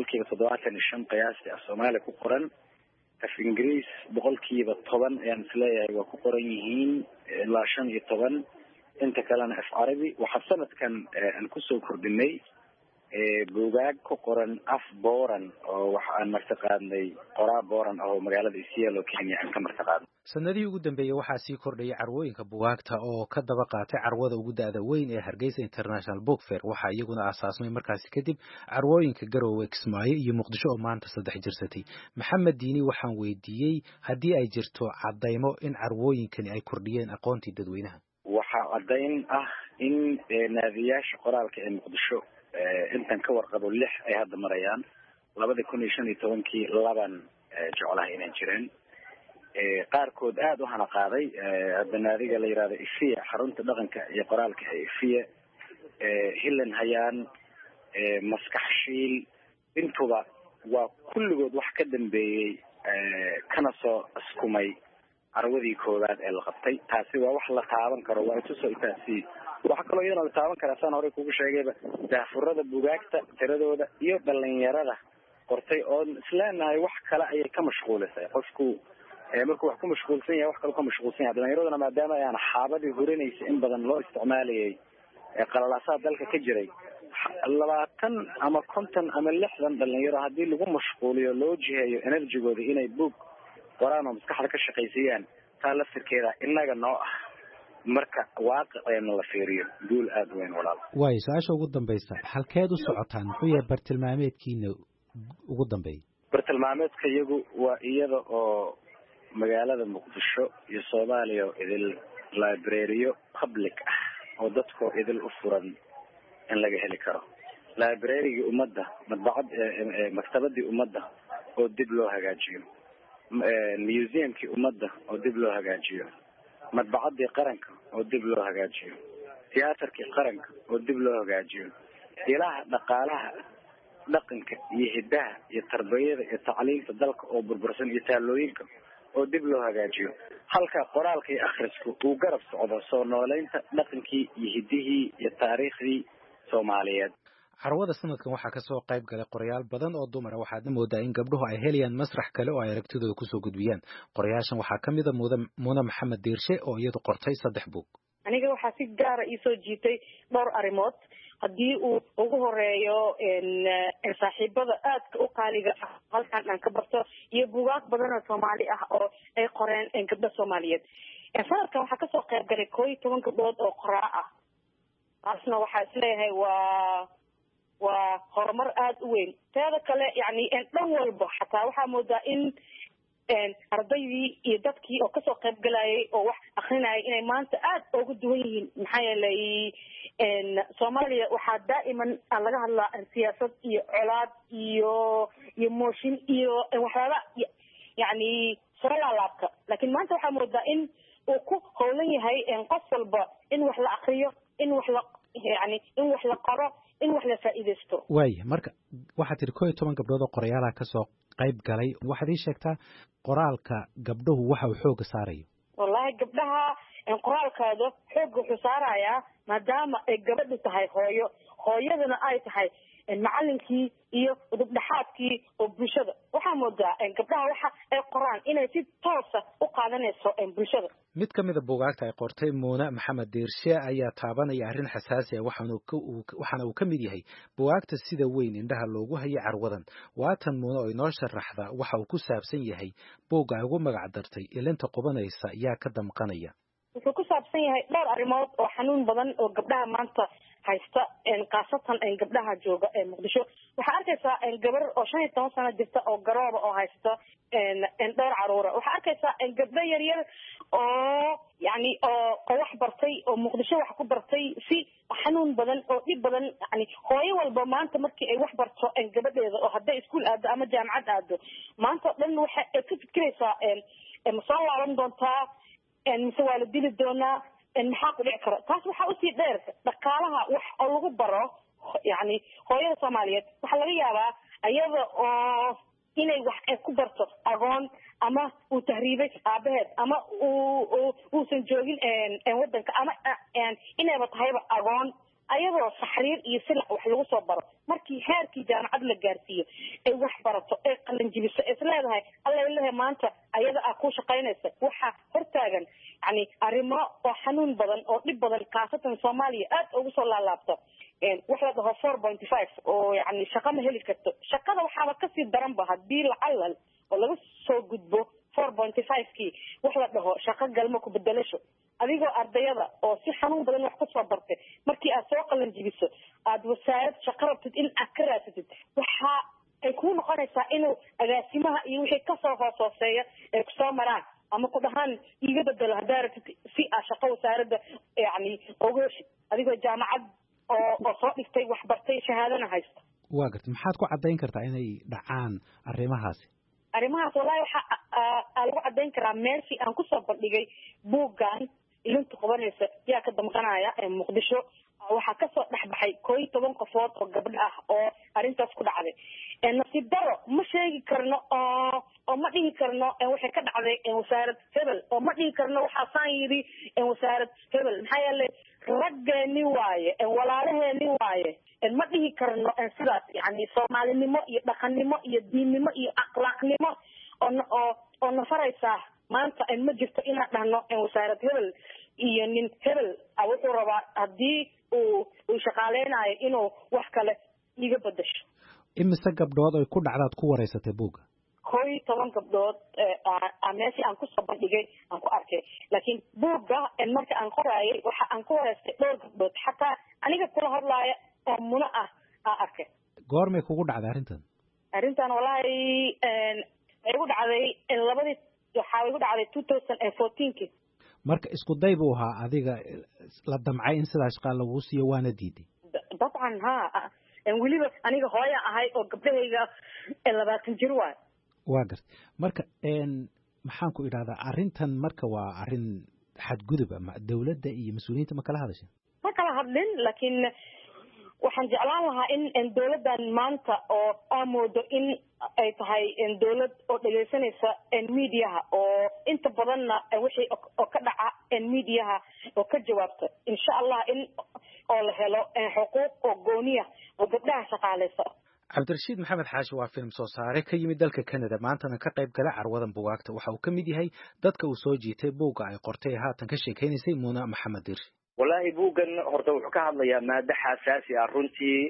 75 qiyaastii af Soomaali ku qoran. af Ingiriis 10% ayaan isleeyahay waa ku qoran yihiin ilaa 15. inta kalena af carabi. waxaa sanadkan aan kusoo kordhinay buugaag ku qoran af booran oo waxa aan martiqaadnay qoraa booran oo magaalada Isiolo Kenya aan ka martiqaadnay. sanadihii ugu dambeeyay waxaa sii kordhayay carwooyinka buugaagta oo ka daba qaatay carwada ugu da'da weyn ee Hargeysa International Book Fair. waxaa iyaguna aasaasmay markaasi kadib carwooyinka Garowe, Kismaayo iyo Muqdisho oo maanta 3 jirsatay. Maxamed Diini waxaan weydiiyey haddii ay jirto cadaymo in carwooyinkani ay kordhiyeen aqoontii dadweynaha. waxaa cadayn ah in naadiyaasha qoraalka ee Muqdisho intan ka warqabo 6 ay hadda marayaan. 2015 laban jeclahay inay jireen. qaarkood aad u hana qaaday hadda naadiga la yiraahdo Ifiya, xarunta dhaqanka iyo qoraalka ee Ifiya, Hilan Hayaan, Maskax Shiil, intuba waa kulligood wax ka dambeeyay kana soo askumay carwadii koowaad ee la qabtay. taasi waa wax la taaban karo, waa tusoo taasi waxa kaloo iyadoo la taaban karaa saan hore kugu sheegayba daafurada buugaagta tiradooda iyo dhalinyarada qortay oo isleenahay wax kale ayay ka mashquulisay. qofku markuu wax ku mashquulsan yahay wax kale ka mashquulsan yahay. dhalinyaraduna maadaama ayaan xaabadii hurinaysa in badan loo isticmaalayay qalalaasaha dalka ka jiray 20 ama 50 ama 60 dhalinyaro haddii lagu mashquuliyo loo jiheeyo enerjigooda inay buug qoraan oo maskaxda ka shaqaysiyaan taa laftirkeeda inaga noo ah marka waaqicna la fiiriyo guul aad weyn walaal. way su'aasha ugu dambaysa halkeed u socotaan muxuu yahay bartilmaameedkiina ugu dambeeyay? bartilmaameedka iyagu waa iyada oo magaalada Muqdisho iyo Soomaaliya idil library public ah oo dadku idil u furan in laga heli karo. library-ga ummadda, maktabadii ummadda oo dib loo hagaajiyo, museum-kii ummadda oo dib loo hagaajiyo, madbacadii qaranka oo dib loo hagaajiyo, tiyaatarkii qaranka oo dib loo hagaajiyo, ilaha dhaqaalaha dhaqanka iyo hidaha iyo tarbiyada iyo tacliinta dalka oo burbursan iyo taalooyinka oo dib loo hagaajiyo. halka qoraalka iyo akhrisku uu garab socdo soo nooleynta dhaqankii iyo hidihii iyo taariikhdii Soomaaliyeed. carwada sanadkan waxaa ka soo qayb galay qorayaal badan oo dumar ah. waxaad moodaa in gabdhuhu ay helayaan masrax kale oo ay aragtidooda kusoo gudbiyaan. qorayaashan waxaa ka mid ah Muuna Maxamed Diirshe oo iyadu qortay 3 buug. aniga waxaa si gaar ah ii soo jiitay dhowr arrimood. haddii uu ugu horeeyo saaxiibada aadka u qaaliga ah halkan aan ka barto iyo buugaag badan oo Soomaali ah oo ay qoreen gabdho Soomaaliyeed. sanadkan waxaa kasoo qayb galay 11 gabdhood oo qoraa ah. taasna waxaa isleeyahay waa horumar aad u weyn. teeda kale yani dhan walba xataa waxaa moodaa in ardaydii iyo dadkii oo kasoo qayb galayay oo wax akrinayay inay maanta aad ugu duwan yihiin. maxaa yeelay Soomaaliya waxaa daa'iman laga hadlaa siyaasad iyo colaad iyo mooshin iyo waxyaaba yani soo laalaabka. laakiin maanta waxaa moodaa in uu ku howlan yahay qof walba in wax la akriyo, in wax la qoro, in wax la faa'iideysto. way marka waxaad tiri 11 gabdhood oo qorayaalaha ka soo qayb galay. waxaad ii sheegtaa qoraalka gabdhuhu waxa uu xooga saarayo? wallahi gabdhaha qoraalkooda xoog wuxuu saarayaa maadaama ay gabadhu tahay hooyadana ay tahay macallinkii iyo udubdhaxaadkii oo bulshada. waxaa moodaa gabdhaha waxa ay qoraan inay si toos ah u qaadanayso bulshada. mid ka mid ah buugaagta ay qortay Muuna Maxamed Diirshe ayaa taabanaya arrin xasaasi ah waxaana uu ka mid yahay buugaagta sida weyn indhaha loogu hayay carwadan. waatan Muuna oo inoo sharaxda waxa uu ku saabsan yahay buugga ay ugu magac dartay Ilinta Qubanaysa yaa ka damqanaya. wuxuu ku saabsan yahay dhowr arrimood oo xanuun badan oo gabdhaha maanta haysta qaasatan gabdhaha jooga Muqdisho. waxaa arkaysaa gabar oo 15 sano jirta oo garooba oo haysta dhowr caruura. waxaa arkaysaa gabdho yaryar oo yani oo wax bartay oo Muqdisho wax ku bartay si xanuun badan oo dhib badan. yani hooyo walba maanta markii ay wax barto gabadheeda oo hadday iskuul aado ama jaamacad aado maanta dhan waxa ay ka fikiraysaa ma soo laaban doontaa mise waa la dili doonaa maxaa ku dhici kara. taas waxaa usii dheer dhaqaalaha wax oo lagu baro yani hooyada Soomaaliyeed waxaa laga yaabaa ayada oo inay wax ay ku barto agoon ama uu tahriibay aabaheed ama uusan joogin wadanka ama inayba tahayba agoon ayadoo saxriir iyo silac wax lagu soo baro markii heerkii jaamacad la gaarsiiyo ay wax barato ay qalin jibiso isleedahay alla ilahay maanta ayada ah ku shaqaynaysa waxa hortaagan yani arrimo oo xanuun badan oo dhib badan kaasatan Soomaaliya aad ugu soo laalaabto wax la dhaho 4.5 oo yani shaqo ma heli karto shaqada waxaaba ka sii daran ba hadii lacalal oo laga soo gudbo 4.5 kii wax la dhaho shaqo galmo ku bedelasho adigoo ardayada oo si xanuun badan wax ku soo bartay markii aad soo qalin jibiso aad wasaarad shaqo rabtid in aad ka raasatid waxa ay ku noqonaysaa inuu agaasimaha iyo wixii ka soo hooseeya ay ku soo maraan ama ku dhahan iga bedelo hadaa rabtid si aad shaqo wasaaradda yani uga heshid adigoo jaamacad oo soo dhigtay wax bartay shahaadana haysta waa gartay maxaad ku caddayn kartaa inay dhacaan arrimahaasi wallahi waxa lagu caddayn karaa meeshii aan ku soo bandhigay buuggan ilinta qabanaysa yaa ka damqanaya ee Muqdisho waxaa ka soo dhaxbaxay 11 qofood oo gabdho ah oo arintaas ku dhacday nasiib daro ma sheegi karno oo ma dhihi karno waxay ka dhacday wasaarad hebel oo ma dhihi karno waxa saan yiri wasaarad hebel maxaa yeelay raggeeni waaye walaalaheeni waaye ma dhihi karno sidaas yani Soomaalinimo iyo dhaqannimo iyo diinnimo iyo akhlaaqnimo oo nafaraysa maanta ma jirto inaan dhahno wasaarad hebel iyo nin hebel wuxuu rabaa haddii uu shaqaaleynayo inuu wax kale iga bedesho imise gabdhood ay ku dhacdaad ku wareysatay buugga 11 gabdhood meeshii aan kusoo bandhigay aan ku arkay laakiin buugga marka aan qoraayay waxa aan ku wareystay dhowr gabdhood xataa aniga kula hadlaaya oo muna ah arkay goormay kugu dhacday arrintan wallahi igu dhacday waxaa igu dhacday 2014 marka isku day buu ahaa adiga la damcay in sidaas shaqo lagu siiyo waana diiday dabcan weliba aniga hooyo ahay oo gabdhahayga 20 jir waa gartay marka maxaan ku idhahdaa arrintan marka waa arrin xadgudub ama dawladda iyo mas'uuliyiinta ma kala hadashay ma kala hadlin laakiin waxaan jeclaan lahaa in dawladdan maanta oo amoodo in ay tahay dawlad oo dhageysanaysa miidiyaha oo inta badanna wixii oo ka dhaca miidiyaha oo ka jawaabta insha Allah in oo la helo xuquuq oo gooniya oo gabdhaha shaqaaleysa cabdirashiid maxamed xaashi waa film soo saare ka yimid dalka Canada maantana ka qayb gala carwadan buugaagta waxa uu ka mid yahay dadka uu soo jiitay buugga ay qortay haatan ka sheekeynaysay Muna Maxamed Dir wallahi buuggan horta wuxuu ka hadlayaa maada xasaasi ah runtii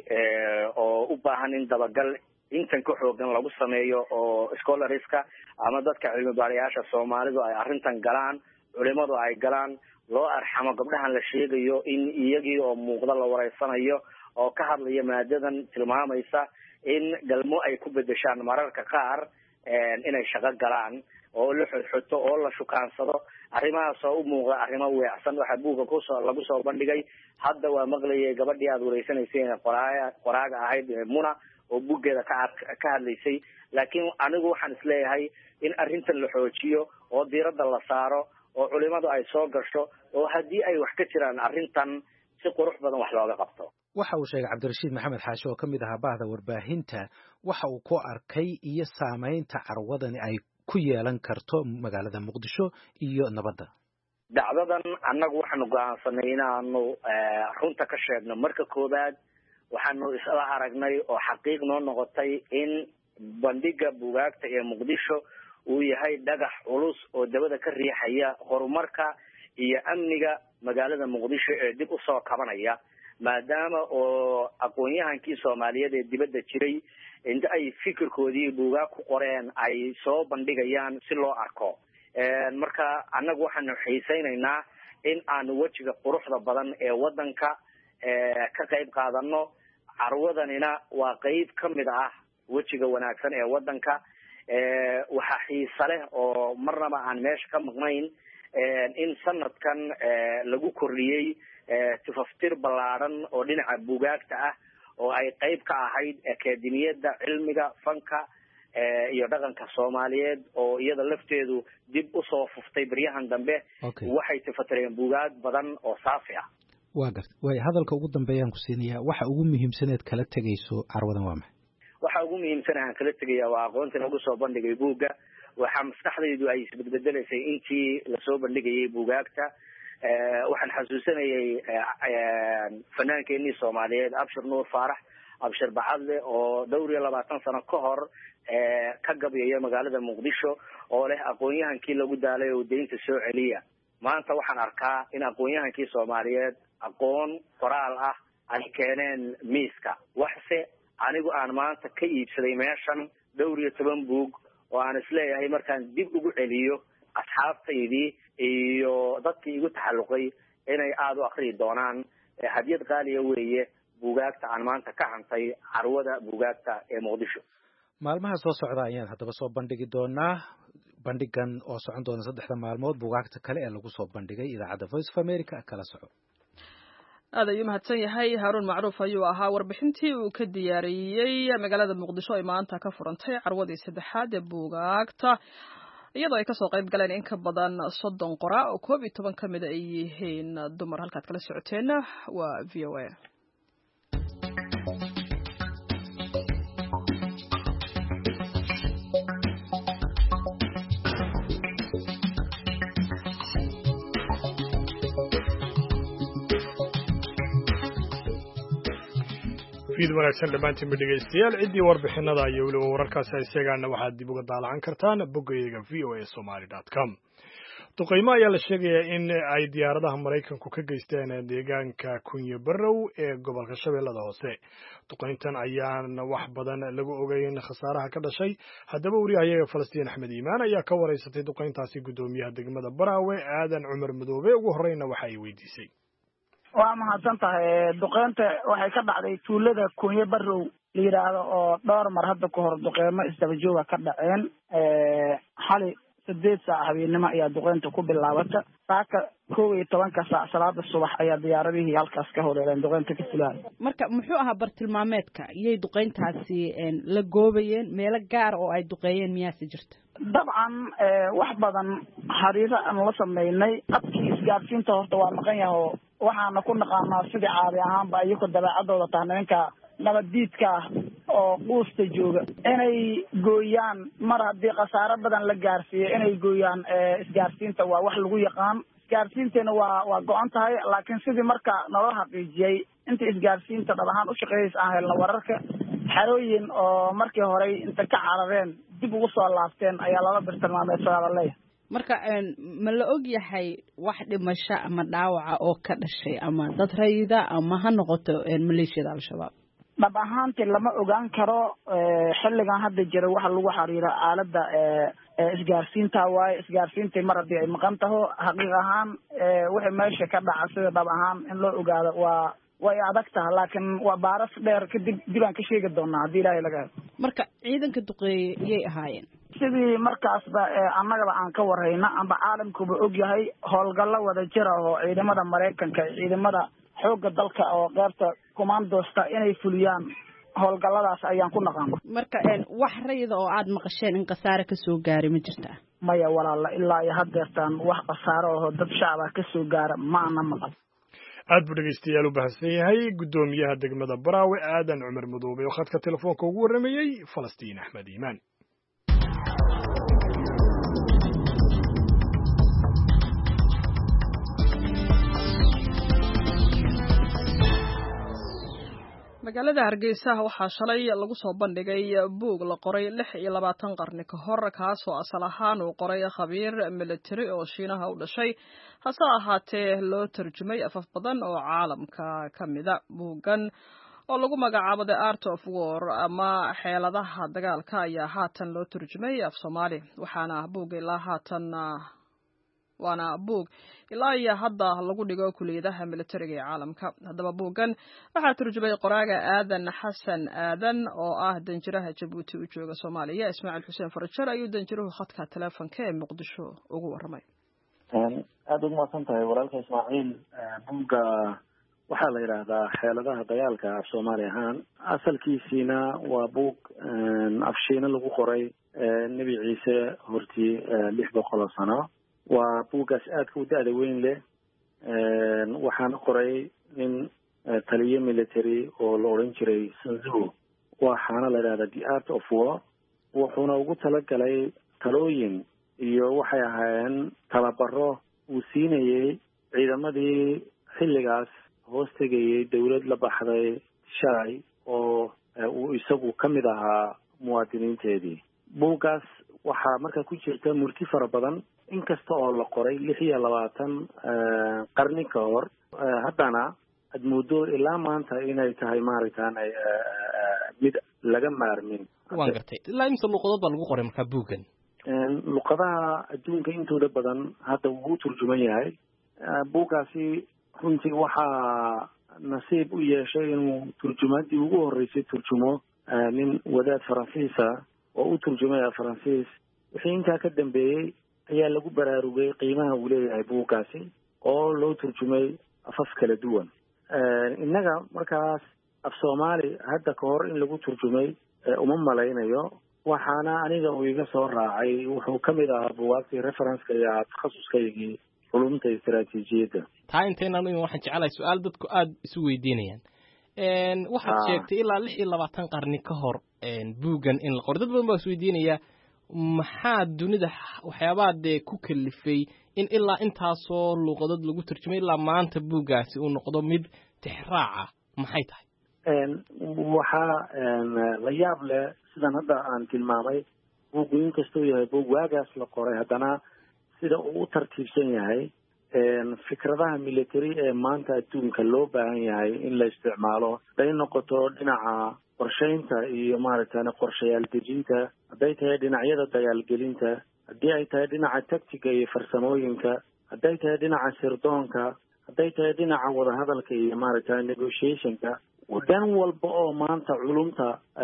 oo u baahan in dabagal intan ka xoogan lagu sameeyo oo scholarska ama dadka cilmi baarayaasha Soomaalidu ay arrintan galaan culimadu ay galaan loo arxamo gabdhahan la sheegayo in iyagii oo muuqda la wareysanayo oo ka hadlaya maadadan tilmaamaysa in galmo ay ku bedeshaan mararka qaar inay shaqo galaan oo la xodxoto oo la shukaansado arrimahaas oo u muuqda arrimo weecsan waxa buugga lagu soo bandhigay hadda waa maqlayay gabadhii aad wareysanaysay qoraaga ahayd Muna oo buuggeeda ka hadlaysay laakiin anigu waxaan isleeyahay in arrintan la xoojiyo oo diiradda la saaro oo culimadu ay soo gasho oo haddii ay wax ka jiraan arrintan si qurux badan wax looga qabto waxa uu sheegay cabdirashiid maxamed xaashi oo ka mid ahaa bahda warbaahinta waxa uu ku arkay iyo saamaynta carwadani ay ku yeelan karto magaalada Muqdisho iyo nabadda dacdadan annagu waxaanu go'aansanay inaanu runta ka sheegno marka koobaad waxaanu isla aragnay oo xaqiiq noo noqotay in bandhiga buugaagta ee Muqdisho uu yahay dhagax culus oo dabada ka riixaya horumarka iyo amniga magaalada Muqdisho ee dib u soo kabanaya maadaama oo aqoon-yahankii Soomaaliyeed ee dibadda jiray inta ay fikirkoodii buugaag ku qoreen ay soo bandhigayaan si loo arko marka annagu waxaanu xiisaynaynaa in aanu wejiga quruxda badan ee wadanka ka qayb qaadano carwadanina waa qayb ka mid ah wejiga wanaagsan ee wadanka waxa xiisa leh oo marnaba aan meesha ka maqnayn in sanadkan lagu kordhiyey tifaftir ballaaran oo dhinaca buugaagta ah oo ay qayb ka ahayd akademiyadda cilmiga fanka iyo dhaqanka Soomaaliyeed oo iyada lafteedu dib u soo fuftay baryahan dambe waxay tifatireen buugaag badan oo saafi ah waa gartay way hadalka ugu dambeeyaan ku siinayaa waxa ugu muhiimsaneed kala tagayso carwadan waa maxay waxa ugu muhiimsanahan kala tagayaa waa aqoonta lagu soo bandhigay buugga waxa maskaxdaydu ay isbedbedelaysay intii la soo bandhigayay buugaagta waxaan xasuusanayay fanaankeenii Soomaaliyeed Abshir Nuur Faarax Abshir Bacadle oo 22 sano ka hor ka gabyay magaalada Muqdisho oo leh aqoon-yahankii lagu daalay oo deynta soo celiya maanta waxaan arkaa in aqoon-yahankii Soomaaliyeed aqoon qoraal ah ay keeneen miiska waxse anigu aan maanta ka iibsaday meeshan 12 buug oo aan isleeyahay markaan dib ugu celiyo asxaabtaydii iyo dadkii igu taxalluqay inay aad u akhri doonaan hadiyad qaaliya weeye buugaagta aan maanta ka hantay carwada buugaagta ee Muqdisho maalmaha soo socda ayaan haddaba soo bandhigi doonaa bandhigan oo socon doona 3 maalmood buugaagta kale ee lagu soo bandhigay idaacadda Voice of America kala soco aad ayuu mahadsan yahay Haroon Macruuf ayuu ahaa warbixintii uu ka diyaariyay magaalada Muqdisho ay maanta ka furantay carwadii 3aad ee buugaagta iyadoo ay ka soo qayb galeen in ka badan 30 qoraa oo 12 kamid ay yihiin dumar halkaad kala socoteena waa VOA fiid wanaagsan dhamaantiin dhegeystayaal ciddii warbixinada iyo weliba wararkaasi ay sheegaana waxaad dib uga daalacan kartaan boggayaga voasomali.com duqeymo ayaa la sheegayaa in ay diyaaradaha Mareykanku ka geysteen deegaanka Kunyo Barrow ee gobolka Shabeellada Hoose duqeyntan ayaan wax badan lagu ogeyn khasaaraha ka dhashay haddaba wariyahayaga Falastiin Axmed Iimaan ayaa ka wareysatay duqeyntaasi gudoomiyaha degmada Baraawe Aadan Cumar Madoobe ugu horeyna waxa ay weydiisay waa mahadsan tahay duqeynta waxay ka dhacday tuulada Kunyo Barrow la yiraahdo oo dhowr mar hadda ka hor duqeymo isdaba jooga ka dhaceen xali 8 saac habeenimo ayaa duqeynta ku bilaabatay saaka 12 saac salaada subax ayaa diyaaradihii halkaas ka horeeyeen duqeynta ka filaan marka muxuu ahaa bartilmaameedka iyay duqeyntaasi la goobayeen meelo gaar oo ay duqeeyeen miyaasi jirta dabcan wax badan xariiro aan la sameynay abkii isgaarsiinta horta waa maqan yahay waxaana ku naqaanaa sidii caadi ahaanba ayagoo dabeecadooda tahnaynka nabadiidka oo quusta jooga inay gooyaan mar haddii khasaaro badan la gaarsiiyo inay gooyaan isgaarsiinta waa wax lagu yaqaan isgaarsiinteena waa go-an tahay laakiin sidii marka naloo xaqiijiyey inta isgaarsiinta dhab ahaan u shaqeeyaysa aan helna wararka xerooyin oo markii horey inta ka carareen dib ugu soo laabteen ayaa lala bartilmaameedsadaa la leeyahay marka ma la og yahay wax dhimasho ama dhaawaca oo ka dhashay ama dad rayida ama ha noqoto maleeshiyada al-shabaab dhab ahaantii lama ogaan karo xilligan hadda jira waxa lagu xiriira aaladda isgaarsiinta waaye isgaarsiintii mar haddii ay maqan taho xaqiiq ahaan wixii meesha ka dhaca sida dhab ahaan in loo ogaado way adag tahay laakiin waa baaras dheer kadib dib aan ka sheegi doonaa haddii ilaahay laga helo marka ciidanka duqeeye iyay ahaayeen sidii markaasba annagaba aan ka warhayna amba caalamkuba og yahay howlgallo wada jira oo ciidamada Mareykanka ciidamada xoogga dalka oo qaybta commandosta inay fuliyaan howlgalladaas ayaan ku naqaan marka wax rayida oo aad maqasheen in khasaare ka soo gaaray ma jirtaa maya walaala ilaa iyo haddeertaan wax khasaare oo dad shacab ah ka soo gaara ma ana maqal aad buu dhegeystayaal u baahsan yahay gudoomiyaha degmada Baraawe Aadan Cumar Madoobe oo khadka telefoonka ugu waramayay Falastiin Axmed Iimaan magaalada Hargeysa waxaa shalay lagu soo bandhigay buug la qoray 26 qarni ka hor kaas oo asal ahaan uu qoray khabiir military oo Shiinaha u dhashay hase ahaatee loo tarjumay afaf badan oo caalamka kamida buugan oo lagu magacaabo The Art of War ama xeeladaha dagaalka ayaa haatan loo tarjumay af Soomaali waxaana buug ilaa iyo hadda lagu dhigo kuliyadaha militariga ee caalamka haddaba buugan waxaa turjumay qoraaga Aadan Xasan Aadan oo ah danjiraha Jabuuti u jooga Soomaaliya Ismaaciil Xuseen Farajar ayuu danjiruhu khadka telefoonka ee Muqdisho ugu waramay aad ugu mahadsantahay walaalka Ismaaciil buugga waxaa la yiraahdaa xeeladaha dagaalka af Soomaali ahaan asalkiisina waa buug af Shiina lagu qoray Nabi Ciise hortii 600 sano waa buugaas aadka u da'da weyn leh waxaan qoray nin taliye military oo la oran jiray Sun Tzu waxaana la yiraahdaa The Art of War wuxuuna ugu talagalay talooyin iyo waxay ahaayeen tababaro uu siinayay ciidamadii xilligaas hoos tegayay dawlad la baxday shalay oo uu isagu ka mid ahaa muwaadiniinteedii. buuggaas waxaa markaa ku jirta murti fara badan, inkasta oo la qoray 26 qarni ka hor, haddana aad moodo ilaa maanta inay tahay maaragtaan mid laga maarmin. waan gartay. ilaa imsa luqadood baa lagu qoray markaa buuggan? luqadaha adduunka intooda badan hadda wuu turjuman yahay. buuggaasi runtii waxaa nasiib u yeeshay inuu turjumaadii ugu horreysay turjumo nin wadaad faransiisa oo u turjumaya faransiis. wixii intaa ka dambeeyey ayaa lagu baraarugay qiimaha uu leeyahay buuggaasi oo loo turjumay afaf kala duwan. innaga markaas af soomaali hadda ka hor in lagu turjumay uma malaynayo, waxaana aniga uu iga soo raacay wuxuu ka mid ahaa buugaagtii referenska iyo takhasuskaygii culumta istaraatiijiyadda. taa intaynan waxaan jecelahay su-aal dadku aada isu weydiinayaan. waxaad sheegtay ilaa 26 qarni ka hor buuggan in la qoray. dad badan baa is weydiinaya maxaa dunida waxyaabaha dee ku kalifay in ilaa intaasoo luuqadood lagu turjumay ilaa maanta buuggaasi uu noqdo mid tixraaca, maxay tahay? waxaa la yaab leh sidan hadda aan tilmaamay, buuggu inkastuu yahay buug waagaas la qoray, haddana sida uu u tartiibsan yahay fikradaha military ee maanta adduunka loo baahan yahay in la isticmaalo, hadday noqoto dhinaca qorshaynta iyo maaragtay qorshayaal dejinta, hadday tahay dhinacyada dagaalgelinta, haddii ay tahay dhinaca tactiga iyo farsamooyinka, hadday tahay dhinaca sirdoonka, hadday tahay dhinaca wadahadalka iyo maaragtay negotiationka, dhan walba oo maanta culumta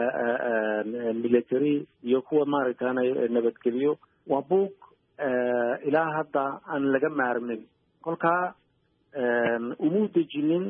military iyo kuwa maaragtay nabadgelyo, waa buug ilaa hadda aan laga maarmin. kolkaa umuu dejinin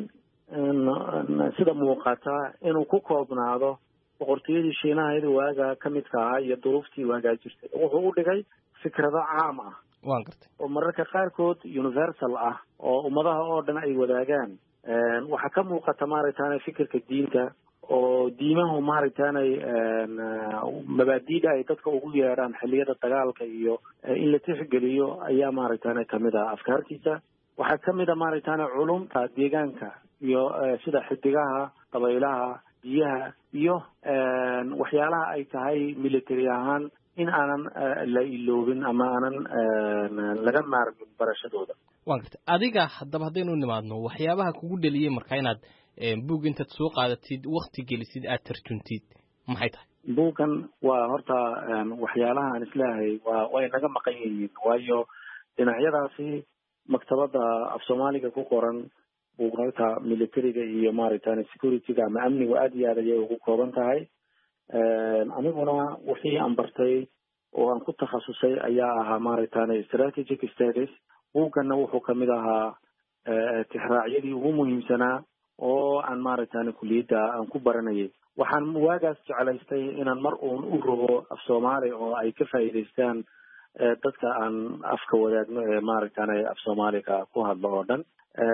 sida muuqata inuu ku koobnaado boqortooyadii shiinaha waagaa ka midka ahaa iyo duruuftii waagaa jirtay. wuxuu u dhigay fikrado caam ah waan gartay oo mararka qaarkood universal ah oo ummadaha oo dhan ay wadaagaan. waxaa ka muuqata maaragtaanay fikirka diinta oo diimahu maaragtaanay mabaadiida ay dadka ugu yeedhaan xilliyada dagaalka iyo in la tixgeliyo ayaa maaragtaanay kamid ah afkaartiisa. waxaa kamid a maaragtaanay culumta deegaanka iyo sida xidigaha, dabaylaha, biyaha iyo waxyaalaha ay tahay military ahaan in aanan la iloobin ama aanan laga maarmin barashadooda. waan gartay. adiga haddaba haddaynu nimaadno waxyaabaha kugu dhaliyey markaa inaad buug intaad soo qaadatid wakti gelisid aad tarjuntid maxay tahay? buuggan waa horta waxyaalaha aan isleeyahay way naga maqan yihiin, waayo dhinacyadaasi maktabadda af soomaaliga ku qoran buugnagta militariga iyo maaragtay securityga ama amnigu aad iyo aad ayay ugu kooban tahay. aniguna wixii aan bartay oo aan ku takhasusay ayaa ahaa maaragtay strategic studies. buugganna wuxuu kamid ahaa tixraacyadii ugu muhiimsanaa oo aan maaragtay kuliyadda aan ku baranayay. waxaan waagaas jeclaystay inaan mar uun u rogo af soomaali oo ay ka faa'iidaystaan dadka aan afka wadaagno ee maaragtay af soomaaliga ku hadlo oo dhan.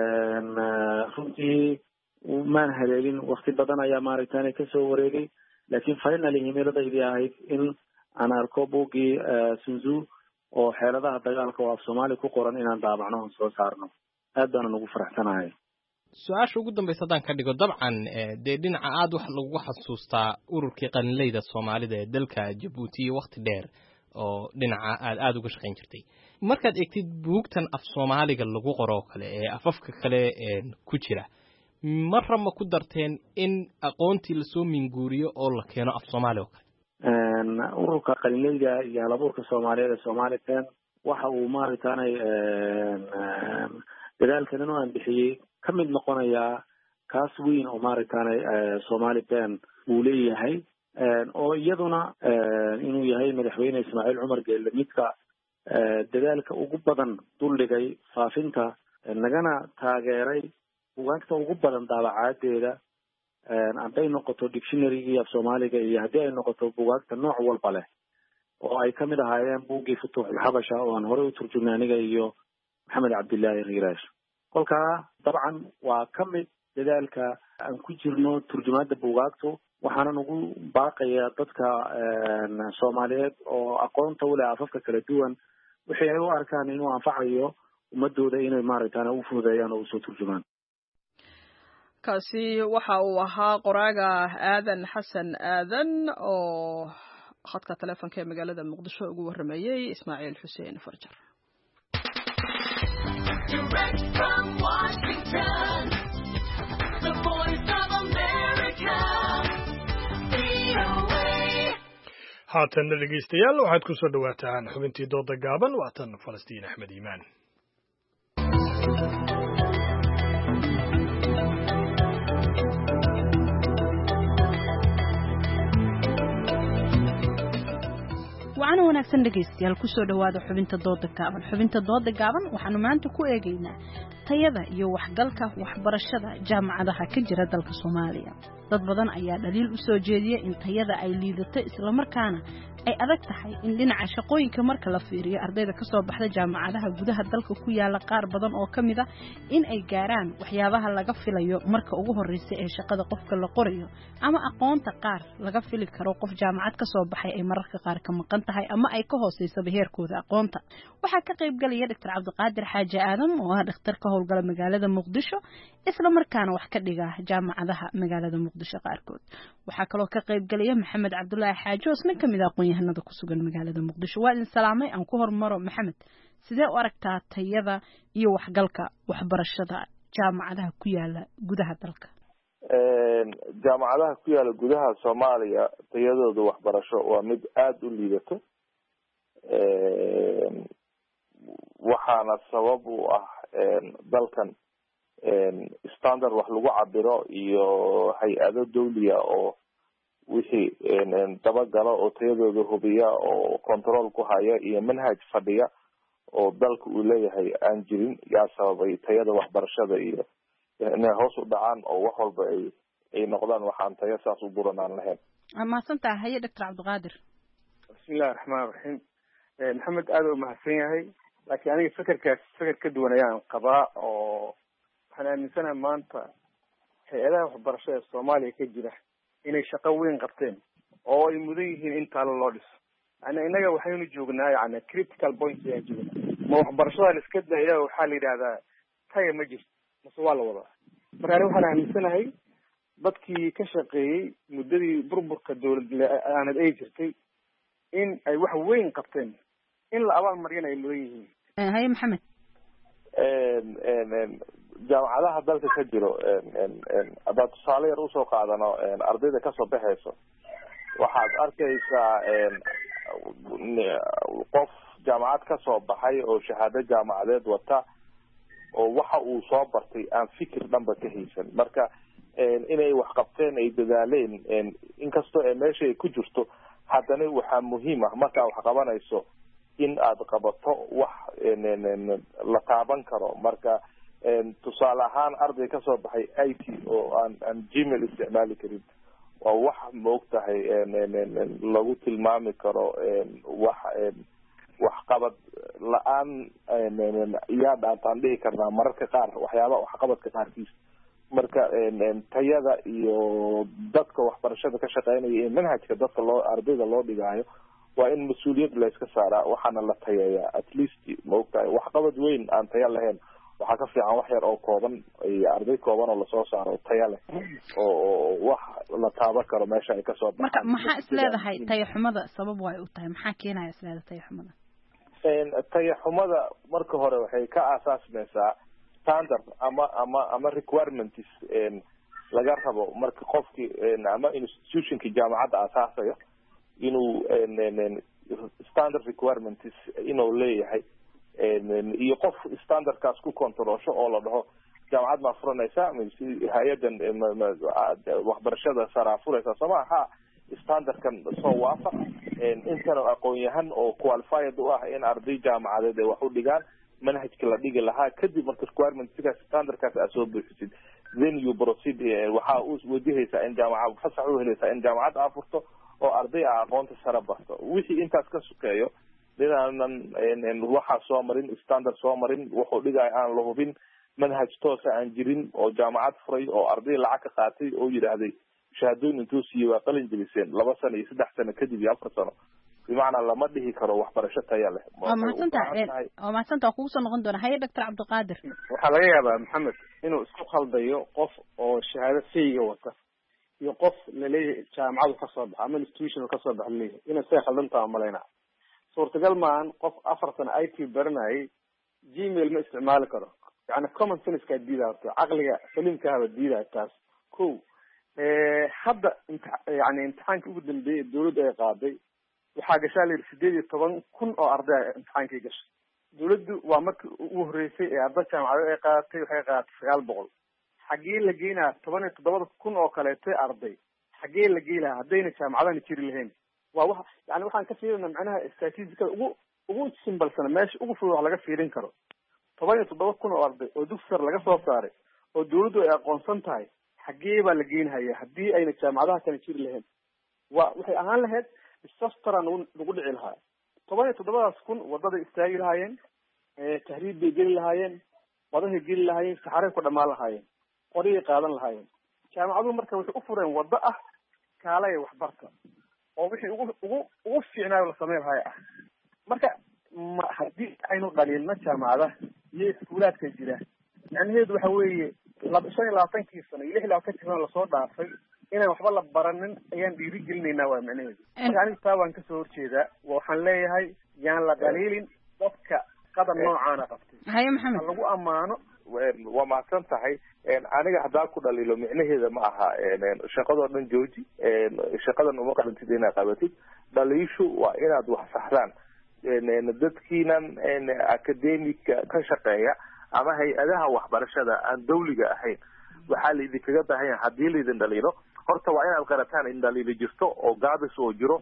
runtii maan haleelin, wakti badan ayaa maaragtay kasoo wareegay, laakiin finally himiladaydi ahayd in aan arko buuggii sunzu oo xeeladaha dagaalka oo af soomaali ku qoran inaan daabacno soo saarno. aad baanan ugu faraxsanahay. su-aasha ugu dambaysa haddaan ka dhigo, dabcan dee dhinaca aada wax lagu xasuustaa ururkii qalinleyda soomaalida ee dalka Jabuuti iyo wakti dheer oo dhinaca aada uga shaqayn jirtay. markaad eegtid buugtan af soomaaliga lagu qoro oo kale ee afafka kale ku jira, marra ma ku darteen in aqoontii lasoo minguuriyo oo la keeno af soomaali oo kale? ururka qalinleyda iyo halabuurka soomaaliyeed ee Somalipen waxa uu maaragtay dadaalkan inuu aan bixiyey ka mid noqonayaa kaas weyn oo maaragtay Somalipen uu leeyahay, oo iyaduna inuu yahay madaxweyne Ismaaciil Cumar Geelle midka dadaalka ugu badan duldhigay faafinta, nagana taageeray buugaagta ugu badan daabacadeeda, hadday noqoto dictionary-gii af soomaaliga iyo haddii ay noqoto buugaagta nooc walba leh, oo ay kamid ahaayeen buuggii Futuuxul Xabasha oo aan horey u turjumnay aniga iyo maxamed cabdillaahi riiraash. kolkaa dabcan waa ka mid dadaalka aan ku jirno turjumaadda buugaagtu. waxaanan ugu baaqayaa dadka Soomaaliyeed oo aqoonta u leh afafka kala duwan wixii ay u arkaan inuu anfacayo ummadooda inay maaragtaan u fududeeyaan oo usoo turjumaan. kaasi waxa uu ahaa qoraaga aadan xasan aadan oo khadka taleefanka ee magaalada muqdisho ugu waramayay Ismaaciil Xuseen Farjar. Direct from Washington, the voice of America, VOA. haatan dhegeystayaal waxaad ku soo dhawaataan xubintii dooda gaaban waatan Falastiin Axmed Iimaan. waxaan wanaagsan dhageystayaal ku soo dhawaada xubinta dooda gaaban. xubinta dooda gaaban waxaanu maanta ku eegaynaa tayada iyo waxgalka waxbarashada jaamacadaha ka jira dalka Soomaaliya. dad badan ayaa dhaliil u soo jeediyay in tayada ay liidato isla markaana ay adag tahay in dhinaca shaqooyinka marka la fiiriyo ardayda ka soo baxda jaamacadaha gudaha dalka ku yaala qaar badan oo kamid ah in ay gaaraan waxyaabaha laga filayo marka ugu horreysay ee shaqada qofka la qorayo ama aqoonta qaar laga fili karo qof jaamacad ka soo baxay ay mararka qaar ka maqan tahay ama ay ka hooseyso heerkooda aqoonta. waxaa ka qayb galaya Dr. Cabdiqaadir Xaaji Aadan oo ah dhakhtar ka howlgala magaalada Muqdisho isla markaana wax ka dhiga jaamacadaha magaalada Muqdisho qaarkood. waxaa kaloo ka qayb galaya Maxamed Cabdullaahi Xaaji oo isna kamid ah aqoonyahanada ku sugan magaalada Muqdisho. waa in salaamay aan ku hormaro Maxamed, sidee u aragtaa tayada iyo waxgalka waxbarashada jaamacadaha ku yaala gudaha dalka? jaamacadaha ku yaala gudaha Soomaaliya tayadooda waxbarasho waa mid aad u liidato, waxaana sabab u ah dalkan standard wax lagu cabiro iyo hay-ado dawliya oo wixii dabagala oo tayadooda hubiya oo control ku haya iyo manhaj fadhiya oo dalka uu leeyahay aan jirin yaa sababay tayada waxbarashada iyo inay hoos u dhacaan oo wax walba ay noqdaan waxaan tayo saas u buran aan lahayn. mahadsantahay haye Dr. Cabdiqaadir. bismillahi raxmaani raxiim. maxamed aad u mahadsan yahay, laakiin aniga fikir ka duwan ayaan qabaa oo waxaan aaminsanahay maanta hay-adaha waxbarashada ee Soomaaliya ka jira inay shaqo weyn qabteen oo ay mudan yihiin in taalo loo dhiso. yani inaga waxaynu joognaa yani critical point ayaan joognaa. ma waxbarashada iska daya waxaa la yidhahdaa taya ma jirto mase waa la wadaa. marka aniga waxaan aaminsanahay dadkii ka shaqeeyey muddadii burburka dowlad ay jirtay in ay wax weyn qabteen, in la abaalmariyana ay mudan yihiin. haye Maxamed. jaamacadaha dalka ka jiro haddaad tusaale yar usoo qaadano ardayda kasoo baxayso waxaad arkaysaa qof jaamacad kasoo baxay oo shahaado jaamacadeed wata oo waxa uu soo bartay aan fikir dhanba ka haysan. marka inay wax qabteen ay dadaaleen inkastoo meesha ay ku jirto haddana waxaa muhiim ah markaa wax qabanayso in aad qabato wax la taaban karo. marka tusaale ahaan arday kasoo baxay IT oo aan Gmail isticmaali karin waa wax moogtahay lagu tilmaami karo wax qabad la-aan yaa dhaantaan dhihi karnaa mararka qaar waxyaaba waxqabadka qaarkiis. marka tayada iyo dadka waxbarashada ka shaqeynaya ee manhajka dadka ardayda loo dhigaayo waa in mas-uuliyad la iska saaraa, waxaana la tayeeyaa at least maogtahay waxqabad weyn aan taya lahayn waxaa ka fiican wax yar oo kooban iyo arday kooban oo lasoo saaro taya leh oo wax la taaban karo meesha ay kasoo baxaan. marka maxaa isleedahay tayaxumada sabab way u tahay? maxaa keenaya isleedahay tayaxumada? tayaxumada marka hore waxay ka aasaasmaysaa standard ama requirements laga rabo marka qofkii ama institutionkii jaamacadda aasaasayo inuu standard requirements inuu leeyahay iyo qof standardkaas ku controlsho oo la dhaho jaamacad ma furanaysa hay-adan waxbarashada saraa furaysa somaha standardkan soo waafaq intan aqoon-yahan oo qualified u ah in arday jaamacadeed ay wax u dhigaan manhajka la dhigi lahaa. kadib marka requirements standardkaas aad soo buuxisid then you proceed waxaa u wajahaysaa in jaamacad fasax u helaysaa in jaamacad aa furto oo arday a aqoonta sare barto. wixii intaas ka sukeeyo dinaanan waxaa soo marin standard soo marin wuxuu dhigaya aan la hubin manhaj toosa aan jirin oo jaamacad furay oo arday lacag ka qaatay oo yidhaahday shahaadooyin intuu siiyey waa qalin jeliseen 2 sano iyo 3 sano kadib iyo 4 sano bimacnaa lama dhihi karo waxbarasho taya leh. waa mahadsantaa kugu soo noqon doona. haye Dr. Cabdiqaadir. waxaa laga yaabaa maxamed inuu isku khaldayo qof oo shahaado fayga wata iyo qof laleeyahay jaamacadu ka soo baxa ama institution ka soo baxa laleeyahay inay say khaldantaa malaynaa. suurtagal maahan qof 4 sano IT baranayay gmail ma isticmaali karo. yani common sense ka diidaarto caqliga saliimkaaba diidaa taas. ko hadda yani imtixaankii ugu dambeeyay dawladda ay qaaday waxaa gashaa la yidhi 18,000 oo arday imtixaankii gashay. dawladdu waa markii ugu horreysay ee arday jaamacado ay qaadatay waxay qaadatay 900. xaggee la geynaa 17,000 oo kaleeto arday xaggee la geynaa haddayna jaamacadana jiri lahayn? waa wax yani waxaan ka fiirinaa macnaha statisticada ugu simbalsana meesha ugu fudud wax laga fiirin karo. 17,000 oo arday oo dugsi sare laga soo saaray oo dawladdu ay aqoonsan tahay xaggee baa la geynhayaa haddii ayna jaamacadaha kana jiri lahayn? waxay ahaan lahayd disastera nagu dhici lahaa. 17,000 wadaday istaagi lahaayeen, tahriib bay geli lahaayeen, wadahay geli lahaayeen, saxaray ku dhamaan lahaayeen, qoriyay qaadan lahaayeen. jaamacaduhu marka waxay u fureen wado ah kaalaya waxbarta oo wixii ugu fiicnaayo la sameyn lahaay ah. marka haddii aynu dhalino jaamacadaha iyo iskuulaadka jira macnaheedu waxa weeye 25 sano iyo 26 sano lasoo dhaafay inaan waxba la baranin ayaan dhiirigelinaynaa waa macnaheedu. marka aniga taa waan kasoo horjeedaa. waxaan leeyahay yaan la dhaliilin dadka qadar noocaana qabtay. haye maxamed lagu ammaano. waa mahadsan tahay. aniga haddaan ku dhaliilo micnaheeda ma aha shaqadoo dhan jooji, shaqadan uma qalantid inaad qabatid. dhaliishu waa inaad wax saxdaan. dadkiinan academica ka shaqeeya ama hay-adaha waxbarashada aan dawliga ahayn waxaa laidinkaga baahan yahay haddii laidin dhaliilo horta waa inaad qarataan in dhaliilo jirto oo gaabis oo jiro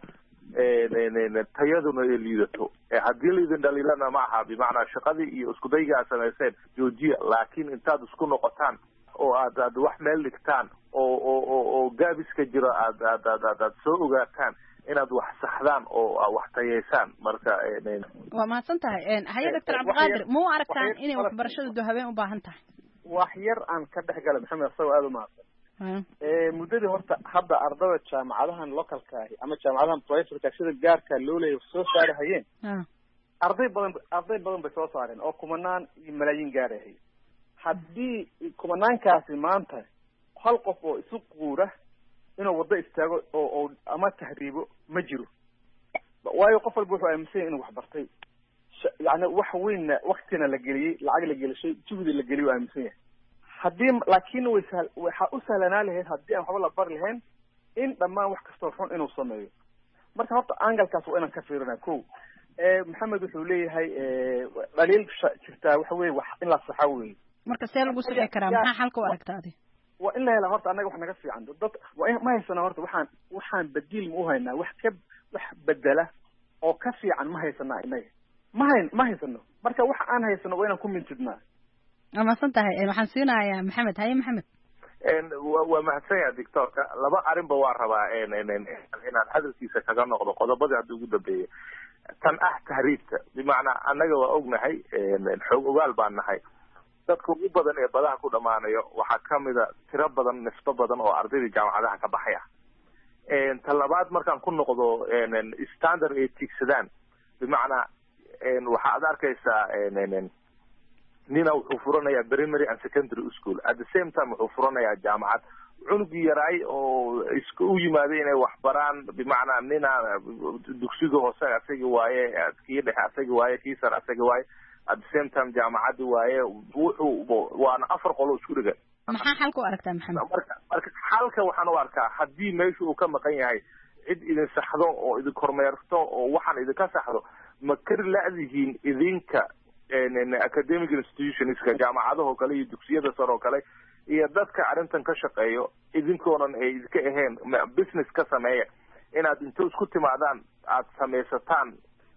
tayaduna ay liidato. haddii laidin dhaliilana ma aha bimacnaa shaqadii iyo iskudayga aad samayseen joojiya, laakiin intaad isku noqotaan oo aad wax meel dhigtaan oo gaabiska jiro aad soo ogaataan inaad wax saxdaan oo wax tayeysaan. marka waa mahadsan tahay. haye Dr. Cabdiqaadir ma u aragtaan inay waxbarashadu habeen u baahan tahay? wax yar aan ka dhex gala maxamed asagoo aada u mahadsan. muddadii horta hadda ardada jaamacadahan localka ahi ama jaamacadahan private sida gaarka loo leeyahay soo saari hayeen arday badan bay soo saareen oo kumanaan iyo malaayiin gaarahay. haddii kumanaankaasi maanta hal qof oo isu quura inuu wado istaago oo ama tahriibo ma jiro. waayo qof walba wuxuu aaminsan yahay inuu wax bartay. yani wax weynna waktina la geliyey, lacag la gelishay, juhdi la geliyay aaminsan yahay. haddii laakiin waxaa u sahlanaa lahayd haddii aan waxba la bari lahayn in dhammaan wax kastoo xun inuu sameeyo. marka horta angalkaas waa inaan ka fiirinaa. ko maxamed wuxuu leeyahay dhaliil jirtaa waxa weye wax in la saxa weye. marka see lagu sixi karaa? maxaa xalka u aragtaadi? waa in la helaa horta annaga wax naga fiican dad ma haysana horta waxaan badiil ma u haynaa wax bedela oo ka fiican ma haysanaa inaga ma haysano. marka waxa aan haysano waa inaan ku mintidnaa. waa mahadsan tahay. waxaan siinayaa maxamed. haye maxamed. waa mahadsan yahay doctorka. laba arrinba waa rabaa inaan hadalkiisa kaga noqdo qodobadii hadda ugu dambeeyay. tan tahriibta bimacnaa annaga waa ognahay xoog ogaal baan nahay. dadka ugu badan ee badaha ku dhamaanayo waxaa kamida tiro badan nisbo badan oo ardayda jaamacadaha ka baxaya. ta labaad markaan ku noqdo standard ay tigsadaan bimacnaa waxaad arkaysaa nina wuxuu furanayaa primary and secondary school at the same time wuxuu furanayaa jaamacad. cunugii yaraay oo u yimaaday inay wax baraan bimacnaa nina dugsiga hoose asagi waaye, kii dhexe asagi waaye, kii sare asagi waaye, at the same time jaamacaddi waaye. waana 4 qolo isku dhigan. maxaa xalka u aragtaa maxamed? marka xalka waxaan u arkaa haddii meesha uu ka maqan yahay cid idin saxdo oo idin kormeerto oo waxaan idinka saxdo ma kari la-dihiin idinka academic institutionska jaamacadahoo kale iyo dugsiyada sare oo kale iyo dadka arrintan ka shaqeeyo idinkoonan ay idinka ahayn business ka sameeya inaad inta isku timaadaan aad samaysataan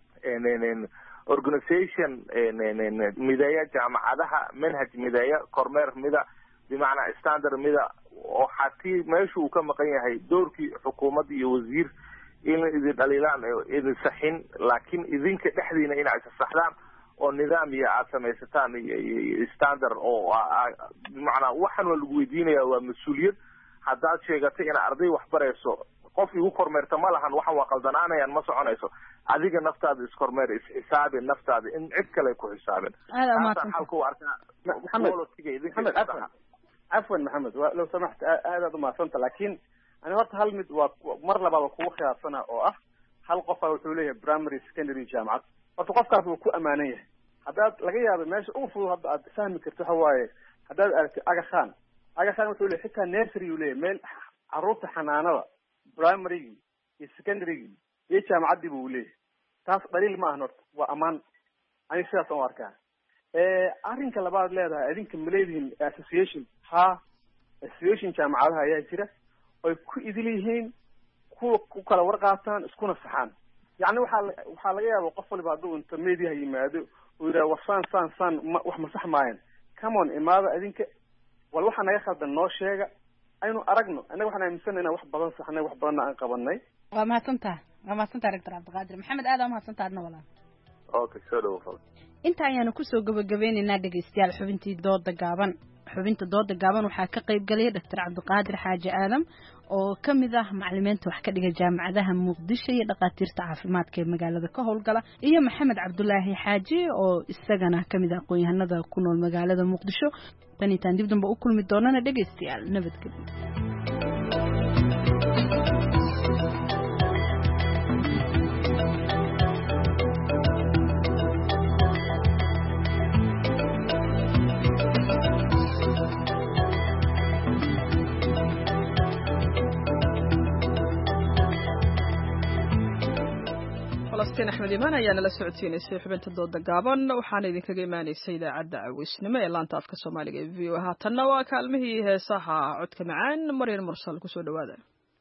organization mideeya jaamacadaha, manhaj mideeya, kormeer mida bimacnaa standard mida oo xatii meesha uu ka maqan yahay doorkii xukuumadda iyo wasiir in idin dhaliilaan idin saxin, laakiin idinka dhexdiina inaad saxdaan oo nidaam iyo aad samaysataan standard oo bimacnaa waxaan waa lagu weydiinayaa waa mas-uuliyad. haddaad sheegatay in arday wax barayso qof igu kormeerta ma lahan waxan waa qaldanaanayaan ma soconayso. adiga naftaada iskormeer isxisaabi naftaada in cid kale ku xisaabin halku arkaa محمد عفوا محمد لو سمحت هذا ما صنت لكن أنا وقت هل مد ومر لبعض القوة خاصنا أو هل قفا وحوليه برامري سكندري جامعة وتقف كافو كو أمانية هذا لقيها بماش أوفو هذا سامي كرتوح واي هذا أجا خان وحوليه حتى نيرسري وليه ميل عروض حنانة برامري سكندري جامعة دي بوليه تاس دليل ما هنرت وأمان أنا سياسة واركان arrinka labaad leedahay idinka maleedihiin association jaamacadaha ayaa jira oy ku idil yihiin ku kala warqaataan iskuna saxaan yacni waxaa laga yaabaa qof waliba hadduu inta media yimaado uu yidhaha wasaan wax ma sax maayan come on imaada idinka wal waxaa naga khaldan noo sheega aynu aragno annaga waxaan aaminsanay inaan wax badan saxnay wax badanna aan qabanay waa mahadsantaha rector cabdiqaadir maxamed aad aa mahadsantaha adna walaal okay soo dhawo inta ayaanu kusoo gabagabeynaynaa dhegaystayaal xubinta dooda gaaban waxaa ka qayb galaya Dr. Cabdiqaadir Xaaji Aadam oo kamid ah macallimiinta wax ka dhiga jaamacadaha Muqdisho iyo dhaqaatiirta caafimaadka ee magaalada ka howlgala iyo Maxamed Cabdullaahi Xaaji oo isagana kamid ah aqoon-yahanada ku nool magaalada Muqdisho tan intaan dib dambe u kulmi doonana dhegaystayaal nabadgelyo falastiin axmed imaan ayaa nala socodsiinaysay xubinta dooda gaaban waxaana idinkaga imaanaysay idaacadda caweysnimo ee laanta afka soomaaliga ee v o haatanna waa kaalmihii heesaha codka macaan maryan mursal kusoo dhawaada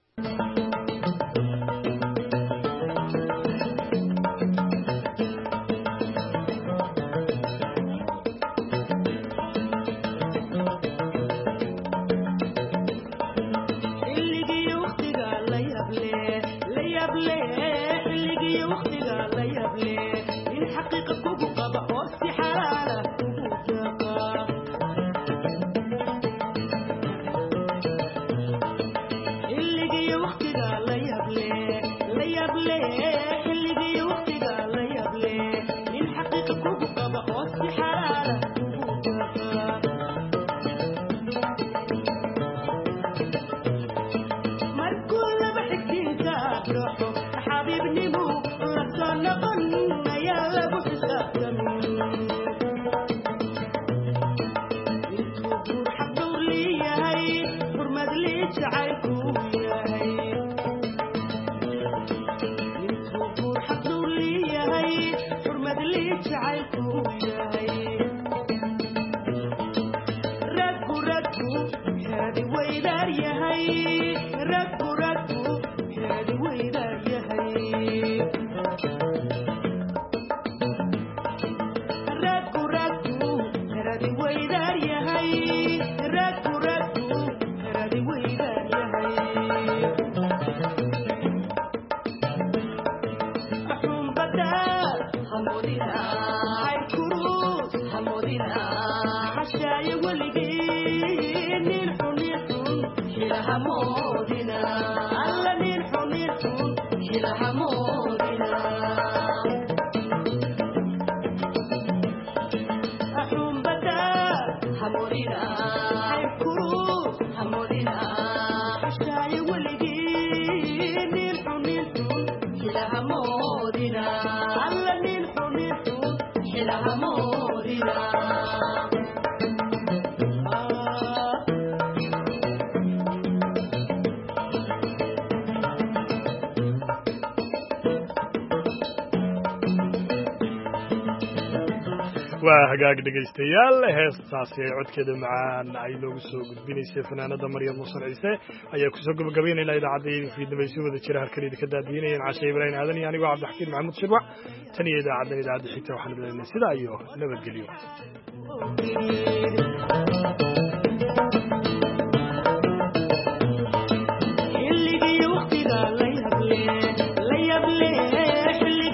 waa hagaag dhegaystayaal heestaasi ay codkeeda macaan ay noogu soo gudbinaysay fanaanada maryam muusar ciise ayaa kusoo gabagabaynaynaa idaacadda fiidnimo si wada jira halkan idinka daadiinayeen cashe ibraahim aadan iyo anigoo cabdixakiin maxamuud shirwac tan iyo idaacaddan idaacadda xigta waxaan leeyahay sidaa iyo nabadgelyo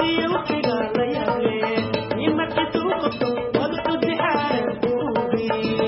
Thank you.